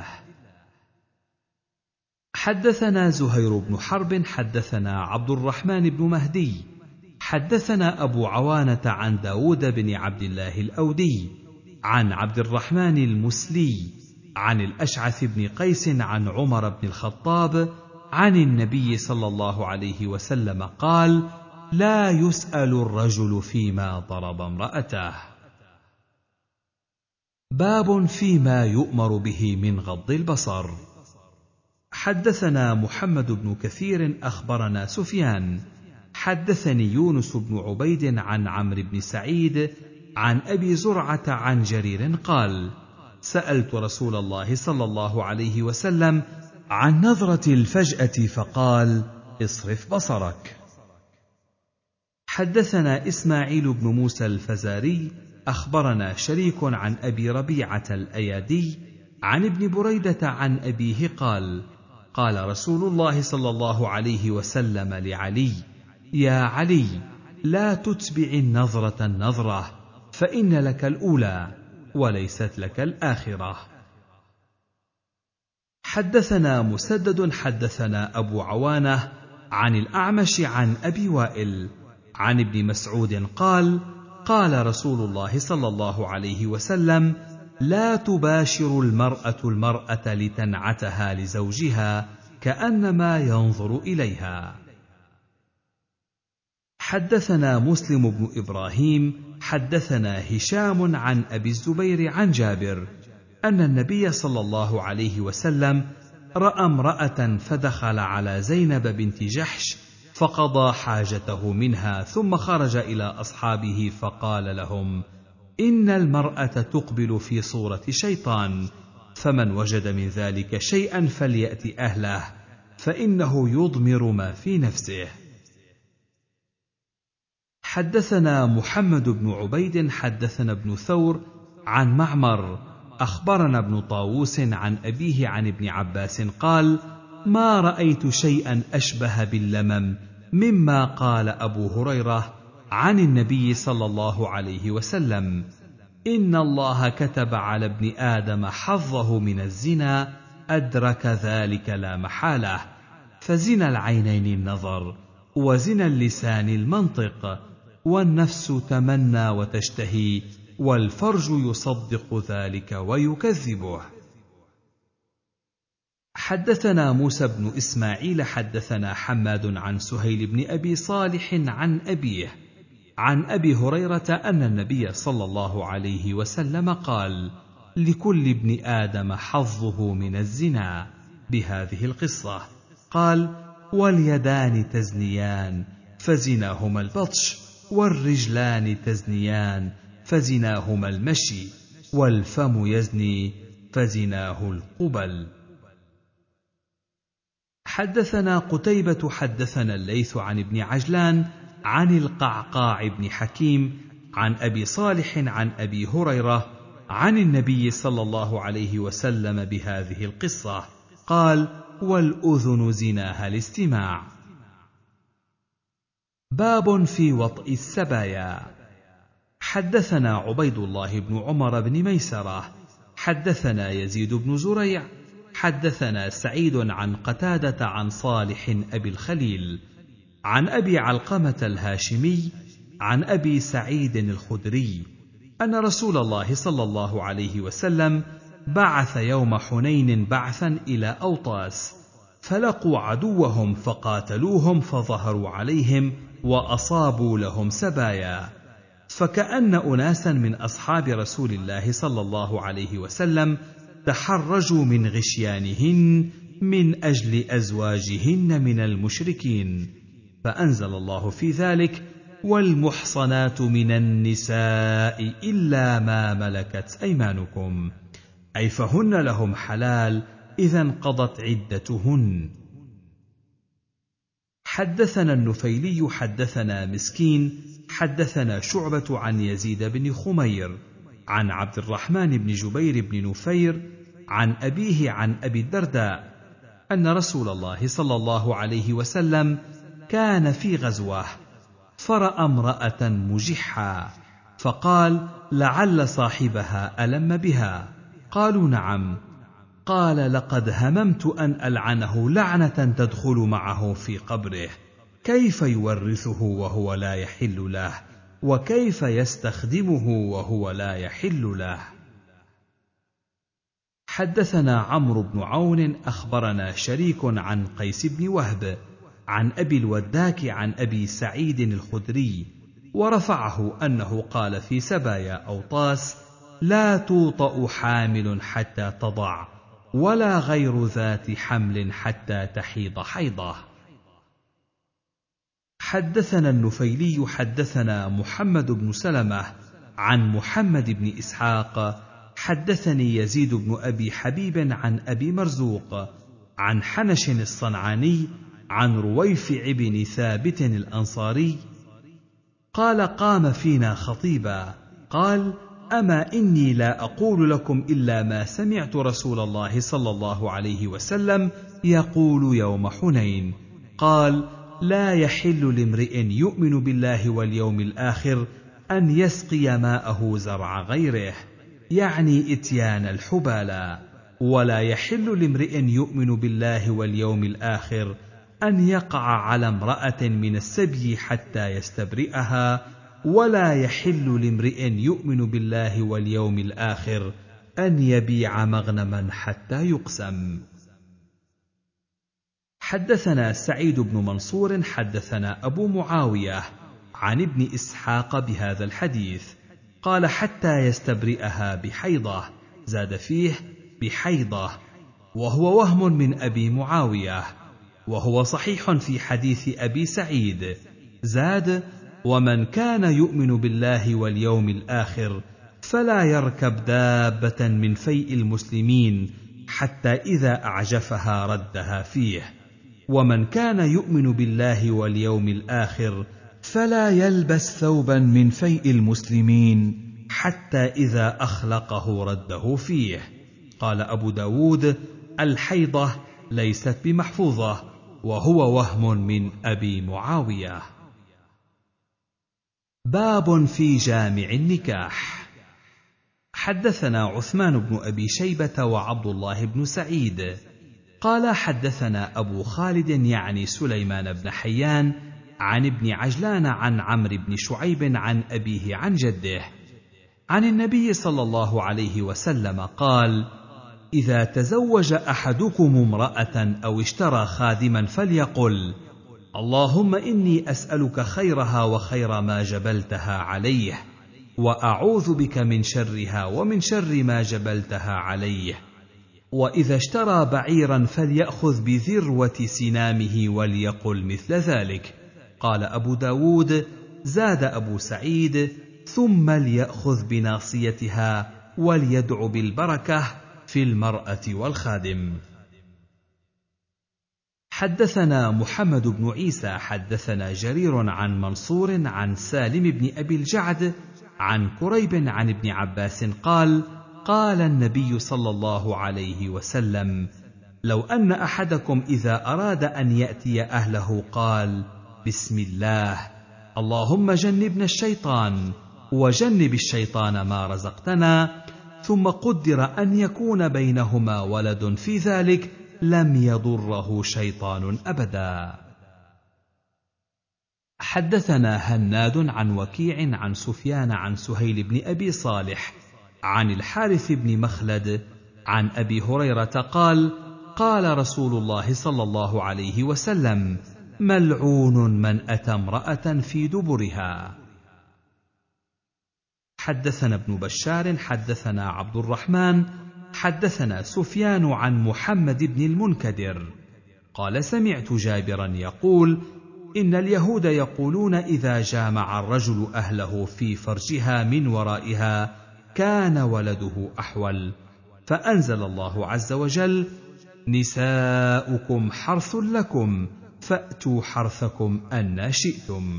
حدثنا زهير بن حرب حدثنا عبد الرحمن بن مهدي حدثنا أبو عوانة عن داود بن عبد الله الأودي عن عبد الرحمن المسلي عن الأشعث بن قيس عن عمر بن الخطاب عن النبي صلى الله عليه وسلم قال: لا يسأل الرجل فيما ضرب امرأته. باب فيما يؤمر به من غض البصر. حدثنا محمد بن كثير أخبرنا سفيان حدثني يونس بن عبيد عن عمرو بن سعيد عن أبي زرعة عن جرير قال: سألت رسول الله صلى الله عليه وسلم عن نظرة الفجأة فقال: اصرف بصرك. حدثنا إسماعيل بن موسى الفزاري أخبرنا شريك عن أبي ربيعة الأيادي عن ابن بريدة عن أبيه قال: قال رسول الله صلى الله عليه وسلم لعلي: يا علي، لا تتبع النظرة النظرة، فإن لك الأولى وليست لك الآخرة. حدثنا مسدد حدثنا أبو عوانة عن الأعمش عن أبي وائل عن ابن مسعود قال: قال رسول الله صلى الله عليه وسلم: لا تباشر المرأة المرأة لتنعتها لزوجها كأنما ينظر إليها. حدثنا مسلم بن إبراهيم حدثنا هشام عن أبي الزبير عن جابر أن النبي صلى الله عليه وسلم رأى امرأة فدخل على زينب بنت جحش فقضى حاجته منها، ثم خرج إلى أصحابه فقال لهم: إن المرأة تقبل في صورة شيطان، فمن وجد من ذلك شيئا فليأت أهله، فإنه يضمر ما في نفسه. حدثنا محمد بن عبيد حدثنا ابن ثور عن معمر أخبرنا ابن طاووس عن أبيه عن ابن عباس قال: ما رأيت شيئا أشبه باللمم مما قال أبو هريرة عن النبي صلى الله عليه وسلم: إن الله كتب على ابن آدم حظه من الزنا، أدرك ذلك لا محالة، فزنا العينين النظر، وزنا اللسان المنطق، والنفس تمنى وتشتهي، والفرج يصدق ذلك ويكذبه. حدثنا موسى بن إسماعيل حدثنا حماد عن سهيل بن أبي صالح عن أبيه عن أبي هريرة أن النبي صلى الله عليه وسلم قال: لكل ابن آدم حظه من الزنا، بهذه القصة. قال: واليدان تزنيان فزناهما البطش، والرجلان تزنيان فزناهما المشي، والفم يزني فزناه القبل. حدثنا قتيبة حدثنا الليث عن ابن عجلان عن القعقاع بن حكيم عن أبي صالح عن أبي هريرة عن النبي صلى الله عليه وسلم بهذه القصة. قال: والأذن زناها الاستماع. باب في وطئ السبايا. حدثنا عبيد الله بن عمر بن ميسرة حدثنا يزيد بن زريع حدثنا سعيد عن قتادة عن صالح أبي الخليل عن أبي علقمة الهاشمي عن أبي سعيد الخدري أن رسول الله صلى الله عليه وسلم بعث يوم حنين بعثا إلى أوطاس، فلقوا عدوهم فقاتلوهم فظهروا عليهم وأصابوا لهم سبايا، فكأن أناسا من أصحاب رسول الله صلى الله عليه وسلم تحرجوا من غشيانهن من أجل أزواجهن من المشركين، فأنزل الله في ذلك: والمحصنات من النساء إلا ما ملكت أيمانكم، أي فهن لهم حلال إذا انقضت عدتهن. حدثنا النفيلي حدثنا مسكين حدثنا شعبة عن يزيد بن خمير عن عبد الرحمن بن جبير بن نفير عن أبيه عن أبي الدرداء أن رسول الله صلى الله عليه وسلم كان في غزوة فرأى امرأة مجحا، فقال: لعل صاحبها ألم بها. قالوا: نعم. قال: لقد هممت أن ألعنه لعنة تدخل معه في قبره، كيف يورثه وهو لا يحل له، وكيف يستخدمه وهو لا يحل له. حدثنا عمرو بن عون أخبرنا شريك عن قيس بن وهب عن أبي الوداك عن أبي سعيد الخدري ورفعه أنه قال في سبايا أوطاس: لا توطأ حامل حتى تضع، ولا غير ذات حمل حتى تحيض حيضة. حدثنا النفيلي حدثنا محمد بن سلمة عن محمد بن إسحاق حدثني يزيد بن أبي حبيب عن أبي مرزوق عن حنش الصنعاني عن رويفع بن ثابت الأنصاري قال: قام فينا خطيبا قال: أما إني لا أقول لكم إلا ما سمعت رسول الله صلى الله عليه وسلم يقول يوم حنين، قال: لا يحل لامرئ يؤمن بالله واليوم الآخر أن يسقي ماءه زرع غيره، يعني إتيان الحبالى، ولا يحل لامرئ يؤمن بالله واليوم الآخر أن يقع على امرأة من السبي حتى يستبرئها، ولا يحل لامرئ يؤمن بالله واليوم الآخر أن يبيع مغنما حتى يقسم. حدثنا سعيد بن منصور حدثنا أبو معاوية عن ابن إسحاق بهذا الحديث قال: حتى يستبرئها بحيضة، زاد فيه بحيضة، وهو وهم من أبي معاوية، وهو صحيح في حديث أبي سعيد، زاد: ومن كان يؤمن بالله واليوم الآخر فلا يركب دابة من فيء المسلمين حتى إذا أعجفها ردها فيه، ومن كان يؤمن بالله واليوم الآخر فلا يلبس ثوبا من فيء المسلمين حتى إذا أخلقه رده فيه. قال أبو داود: الحيضة ليست بمحفوظة، وهو وهم من أبي معاوية. باب في جامع النكاح. حدثنا عثمان بن أبي شيبة وعبد الله بن سعيد قال: حدثنا أبو خالد يعني سليمان بن حيان عن ابن عجلان عن عمرو بن شعيب عن أبيه عن جده عن النبي صلى الله عليه وسلم قال: إذا تزوج أحدكم امرأة أو اشترى خادما فليقل: اللهم إني أسألك خيرها وخير ما جبلتها عليه، وأعوذ بك من شرها ومن شر ما جبلتها عليه. وإذا اشترى بعيرا فليأخذ بذروة سنامه وليقل مثل ذلك. قال أبو داود: زاد أبو سعيد: ثم ليأخذ بناصيتها وليدع بالبركة في المرأة والخادم. حدثنا محمد بن عيسى حدثنا جرير عن منصور عن سالم بن أبي الجعد عن كريب عن ابن عباس قال: قال النبي صلى الله عليه وسلم: لو أن أحدكم إذا أراد أن يأتي أهله قال: بسم الله، اللهم جنبنا الشيطان وجنب الشيطان ما رزقتنا، ثم قدر أن يكون بينهما ولد في ذلك، لم يضره شيطان أبدا. حدثنا هناد عن وكيع عن سفيان عن سهيل بن أبي صالح عن الحارث بن مخلد عن أبي هريرة قال: قال رسول الله صلى الله عليه وسلم: ملعون من أتى امرأة في دبرها. حدثنا ابن بشار حدثنا عبد الرحمن حدثنا سفيان عن محمد بن المنكدر قال سمعت جابرا يقول إن اليهود يقولون إذا جامع الرجل أهله في فرجها من ورائها كان ولده أحول، فأنزل الله عز وجل نساؤكم حرث لكم فأتوا حرثكم أنى شئتم.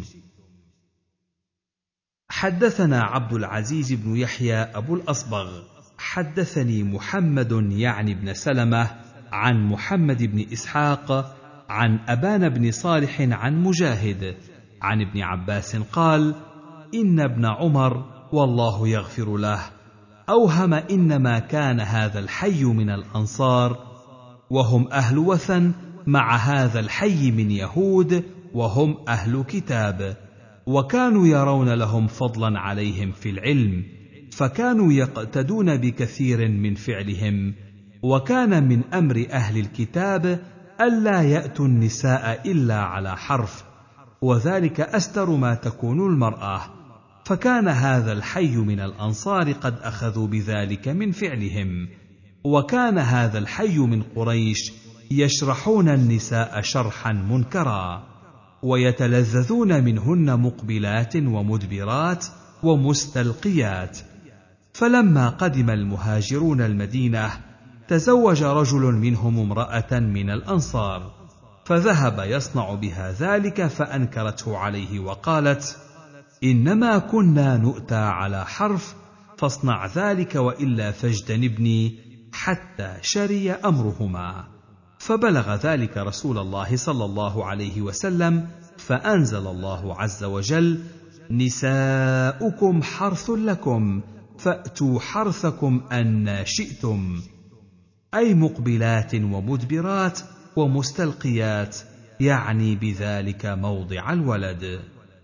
حدثنا عبد العزيز بن يحيى أبو الأصبغ حدثني محمد يعني بن سلمة عن محمد بن إسحاق عن أبان بن صالح عن مجاهد عن ابن عباس قال إن ابن عمر والله يغفر له أوهم إنما كان هذا الحي من الأنصار وهم أهل وثن مع هذا الحي من يهود وهم أهل كتاب، وكانوا يرون لهم فضلا عليهم في العلم، فكانوا يقتدون بكثير من فعلهم. وكان من أمر أهل الكتاب ألا يأتوا النساء إلا على حرف، وذلك أستر ما تكون المرأة، فكان هذا الحي من الأنصار قد أخذوا بذلك من فعلهم. وكان هذا الحي من قريش يشرحون النساء شرحا منكرا، ويتلذذون منهن مقبلات ومدبرات ومستلقيات. فلما قدم المهاجرون المدينة تزوج رجل منهم امرأة من الأنصار، فذهب يصنع بها ذلك فأنكرته عليه وقالت إنما كنا نؤتى على حرف، فاصنع ذلك وإلا فاجتنبني، حتى شري أمرهما. فبلغ ذلك رسول الله صلى الله عليه وسلم، فأنزل الله عز وجل نساؤكم حرث لكم فأتوا حرثكم أنى شئتم، أي مقبلات ومدبرات ومستلقيات، يعني بذلك موضع الولد.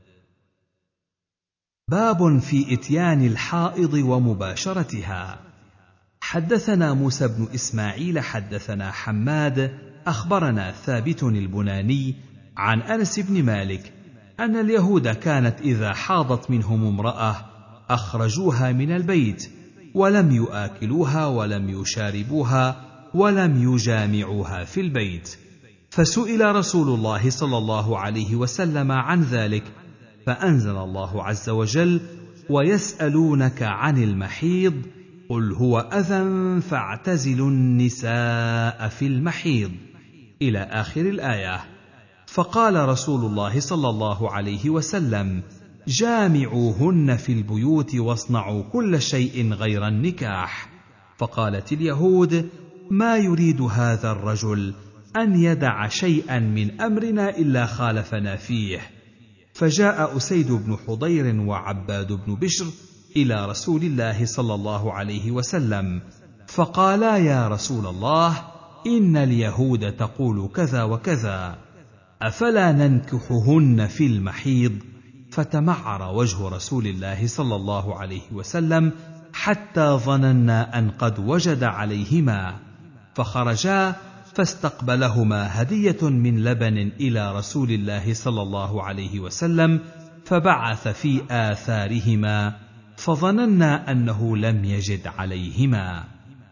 باب في إتيان الحائض ومباشرتها. حدثنا موسى بن إسماعيل حدثنا حماد أخبرنا ثابت البناني عن أنس بن مالك أن اليهود كانت إذا حاضت منهم امرأة أخرجوها من البيت ولم يؤكلوها ولم يشاربوها ولم يجامعوها في البيت، فسئل رسول الله صلى الله عليه وسلم عن ذلك، فأنزل الله عز وجل ويسألونك عن المحيض قل هو أذى فاعتزلوا النساء في المحيض إلى آخر الآية. فقال رسول الله صلى الله عليه وسلم جامعوهن في البيوت واصنعوا كل شيء غير النكاح. فقالت اليهود ما يريد هذا الرجل أن يدع شيئا من أمرنا إلا خالفنا فيه. فجاء أسيد بن حضير وعباد بن بشر إلى رسول الله صلى الله عليه وسلم فقالا يا رسول الله إن اليهود تقول كذا وكذا، أفلا ننكحهن في المحيض؟ فتمعر وجه رسول الله صلى الله عليه وسلم حتى ظننا أن قد وجد عليهما، فخرجا فاستقبلهما هدية من لبن إلى رسول الله صلى الله عليه وسلم، فبعث في آثارهما فظننا أنه لم يجد عليهما.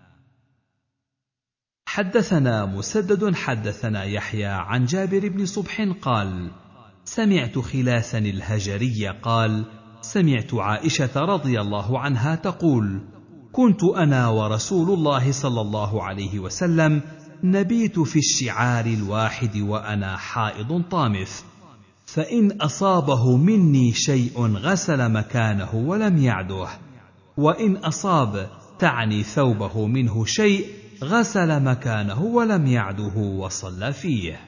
حدثنا مسدد حدثنا يحيى عن جابر بن صبح قال سمعت خلاسا الهجري قال سمعت عائشة رضي الله عنها تقول كنت أنا ورسول الله صلى الله عليه وسلم نبيت في الشعار الواحد وأنا حائض طامث، فإن أصابه مني شيء غسل مكانه ولم يعده، وإن أصاب تعني ثوبه منه شيء غسل مكانه ولم يعده وصلى فيه.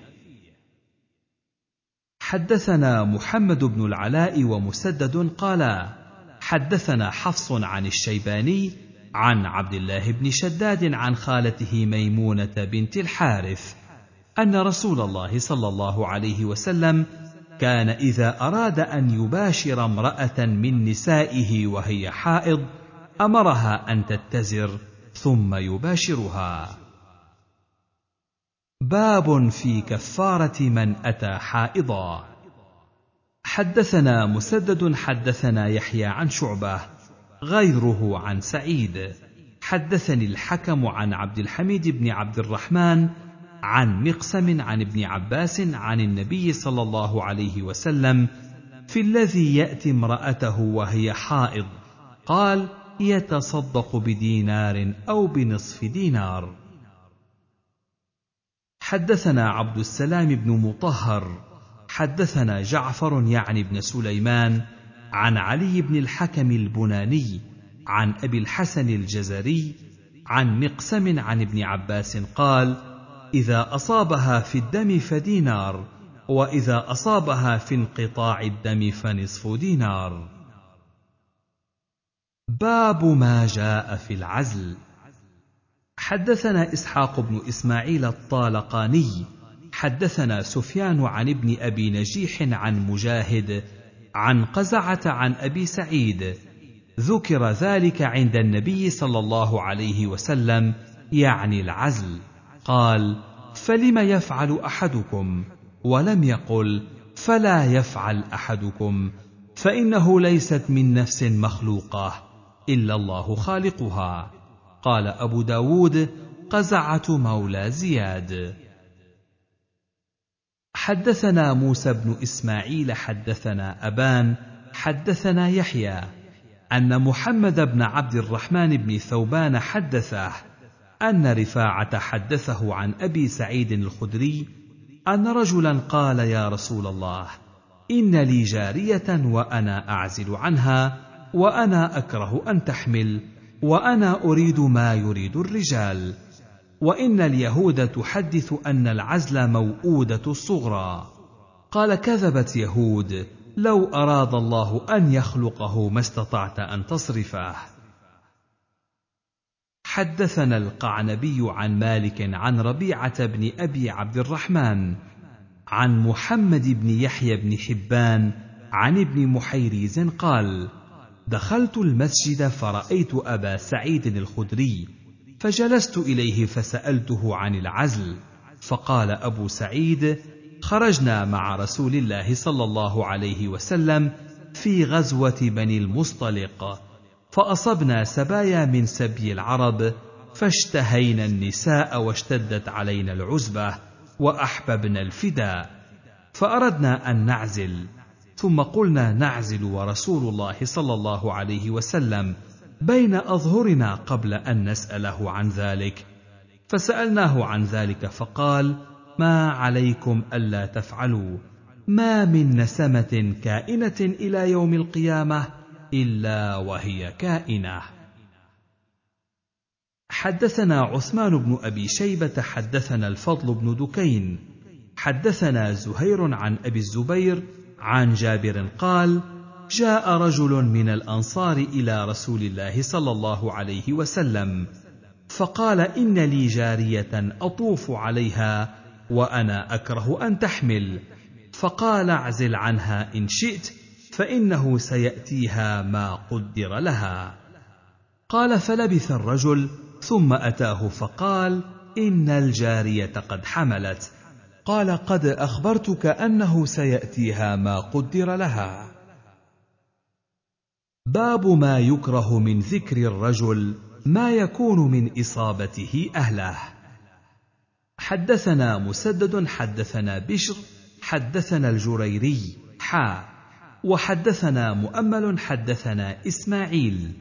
حدثنا محمد بن العلاء ومسدد قالا حدثنا حفص عن الشيباني عن عبد الله بن شداد عن خالته ميمونة بنت الحارث أن رسول الله صلى الله عليه وسلم كان إذا أراد أن يباشر امرأة من نسائه وهي حائض أمرها أن تتزر ثم يباشرها. باب في كفارة من أتى حائضا. حدثنا مسدد حدثنا يحيى عن شعبة غيره عن سعيد حدثني الحكم عن عبد الحميد بن عبد الرحمن عن مقسم عن ابن عباس عن النبي صلى الله عليه وسلم في الذي يأتي امرأته وهي حائض، قال: يتصدق بدينار أو بنصف دينار. حدثنا عبد السلام بن مطهر حدثنا جعفر يعني بن سليمان عن علي بن الحكم البناني عن أبي الحسن الجزري عن مقسم عن ابن عباس قال: إذا أصابها في الدم فدينار، وإذا أصابها في انقطاع الدم فنصف دينار. باب ما جاء في العزل. حدثنا إسحاق بن إسماعيل الطالقاني حدثنا سفيان عن ابن أبي نجيح عن مجاهد عن قزعة عن أبي سعيد ذكر ذلك عند النبي صلى الله عليه وسلم، يعني العزل، قال: فلم يفعل أحدكم؟ ولم يقل: فلا يفعل أحدكم، فإنه ليست من نفس مخلوقة إلا الله خالقها. قال أبو داود: قزعة مولى زياد. حدثنا موسى بن إسماعيل حدثنا أبان حدثنا يحيى أن محمد بن عبد الرحمن بن ثوبان حدثه أن رفاعة حدثه عن أبي سعيد الخدري أن رجلا قال: يا رسول الله، إن لي جارية وأنا أعزل عنها، وأنا أكره أن تحمل، وأنا أريد ما يريد الرجال، وإن اليهود تحدث أن العزل موؤودة الصغرى. قال: كذبت يهود، لو أراد الله أن يخلقه ما استطعت أن تصرفه. حدثنا القعنبي عن مالك عن ربيعة بن أبي عبد الرحمن عن محمد بن يحيى بن حبان عن ابن محيريز قال: دخلت المسجد فرأيت أبا سعيد الخدري، فجلست إليه فسألته عن العزل، فقال أبو سعيد: خرجنا مع رسول الله صلى الله عليه وسلم في غزوة بني المصطلق، فأصبنا سبايا من سبي العرب، فاشتهينا النساء واشتدت علينا العزبة وأحببنا الفداء، فأردنا أن نعزل، ثم قلنا: نعزل ورسول الله صلى الله عليه وسلم بين أظهرنا قبل أن نسأله عن ذلك، فسألناه عن ذلك فقال: ما عليكم ألا تفعلوا، ما من نسمة كائنة إلى يوم القيامة إلا وهي كائنة. حدثنا عثمان بن أبي شيبة حدثنا الفضل بن دكين حدثنا زهير عن أبي الزبير عن جابر قال: جاء رجل من الأنصار إلى رسول الله صلى الله عليه وسلم فقال: إن لي جارية أطوف عليها وأنا أكره أن تحمل، فقال: اعزل عنها إن شئت، فإنه سيأتيها ما قدر لها. قال: فلبث الرجل ثم أتاه فقال: إن الجارية قد حملت. قال: قد أخبرتك أنه سيأتيها ما قدر لها. باب ما يكره من ذكر الرجل ما يكون من إصابته أهله. حدثنا مسدد حدثنا بشر حدثنا الجريري وحدثنا مؤمل حدثنا إسماعيل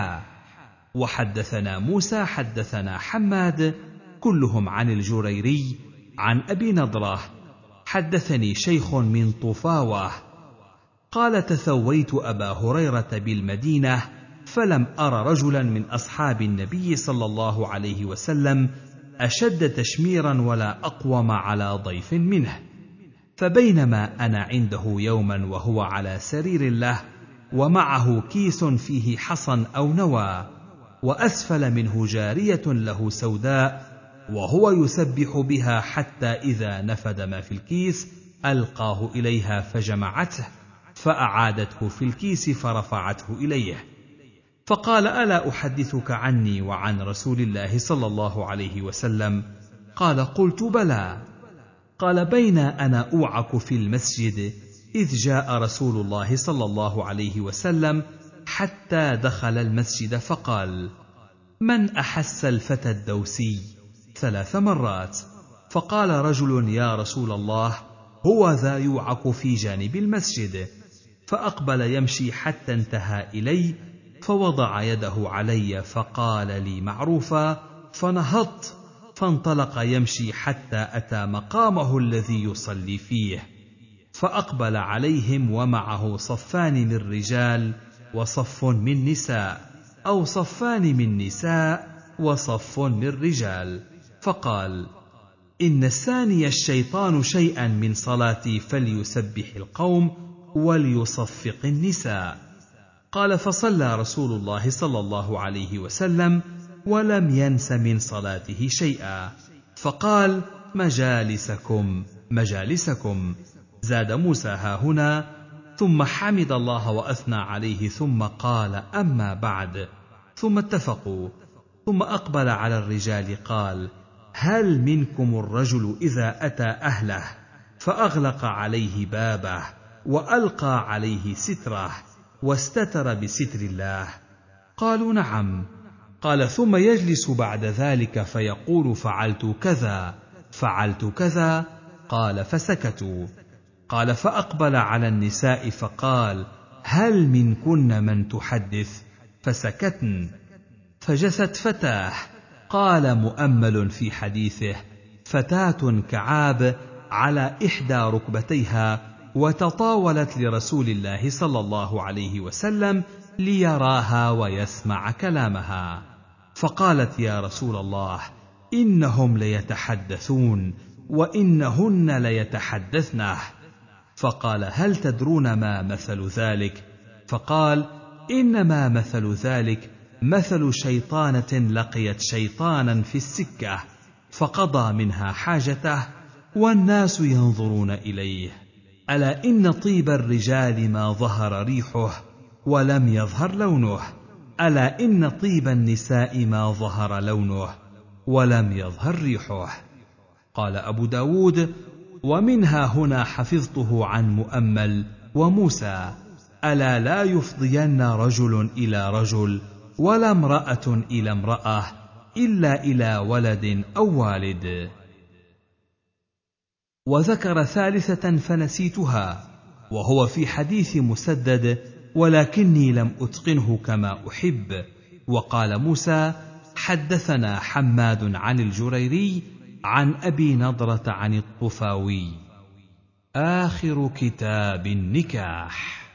وحدثنا موسى حدثنا حماد كلهم عن الجريري عن أبي نضرة حدثني شيخ من طفاوة قال: تثويت أبا هريرة بالمدينة فلم أر رجلا من أصحاب النبي صلى الله عليه وسلم أشد تشميرا ولا أقوم على ضيف منه، فبينما أنا عنده يوما وهو على سرير له ومعه كيس فيه حصى أو نوى، وأسفل منه جارية له سوداء وهو يسبح بها حتى إذا نفد ما في الكيس ألقاه إليها فجمعته فأعادته في الكيس فرفعته إليه، فقال: ألا أحدثك عني وعن رسول الله صلى الله عليه وسلم؟ قال: قلت: بلى. قال: بين أنا أوعك في المسجد إذ جاء رسول الله صلى الله عليه وسلم حتى دخل المسجد فقال: من أحس الفتى الدوسي 3 مرات. فقال رجل: يا رسول الله، هو ذا يوعك في جانب المسجد. فأقبل يمشي حتى انتهى إلي، فوضع يده علي فقال لي معروفا، فنهضت، فانطلق يمشي حتى أتى مقامه الذي يصلي فيه، فأقبل عليهم ومعه صفان من رجال وصف من نساء، أو صفان من نساء وصف من رجال، فقال: إن الثاني الشيطان شيئا من صلاتي فليسبح القوم وليصفق النساء. قال: فصلى رسول الله صلى الله عليه وسلم ولم ينس من صلاته شيئا، فقال: مجالسكم مجالسكم. زاد موسى هاهنا، ثم حمد الله وأثنى عليه، ثم قال: أما بعد. ثم اتفقوا، ثم أقبل على الرجال قال: هل منكم الرجل إذا أتى أهله فأغلق عليه بابه وألقى عليه ستره واستتر بستر الله؟ قالوا: نعم. قال: ثم يجلس بعد ذلك فيقول: فعلت كذا فعلت كذا. قال: فسكتوا. قال: فأقبل على النساء فقال: هل منكن من تحدث؟ فسكتن. فجثت فتاه، قال مؤمل في حديثه: فتاة كعاب على إحدى ركبتيها، وتطاولت لرسول الله صلى الله عليه وسلم ليراها ويسمع كلامها، فقالت: يا رسول الله، إنهم ليتحدثون وإنهن ليتحدثنه. فقال: هل تدرون ما مثل ذلك؟ فقال: إنما مثل ذلك مثل شيطانة لقيت شيطانا في السكة فقضى منها حاجته والناس ينظرون إليه. ألا إن طيب الرجال ما ظهر ريحه ولم يظهر لونه، ألا إن طيب النساء ما ظهر لونه ولم يظهر ريحه. قال أبو داود: ومنها هنا حفظته عن مؤمل وموسى: ألا لا يفضين رجل إلى رجل ولا امرأة إلى امرأة إلا إلى ولد أو والد. وذكر ثالثة فنسيتها، وهو في حديث مسدد، ولكني لم أتقنه كما أحب. وقال موسى: حدثنا حماد عن الجريري عن أبي نضرة عن الطفاوي. آخر كتاب النكاح.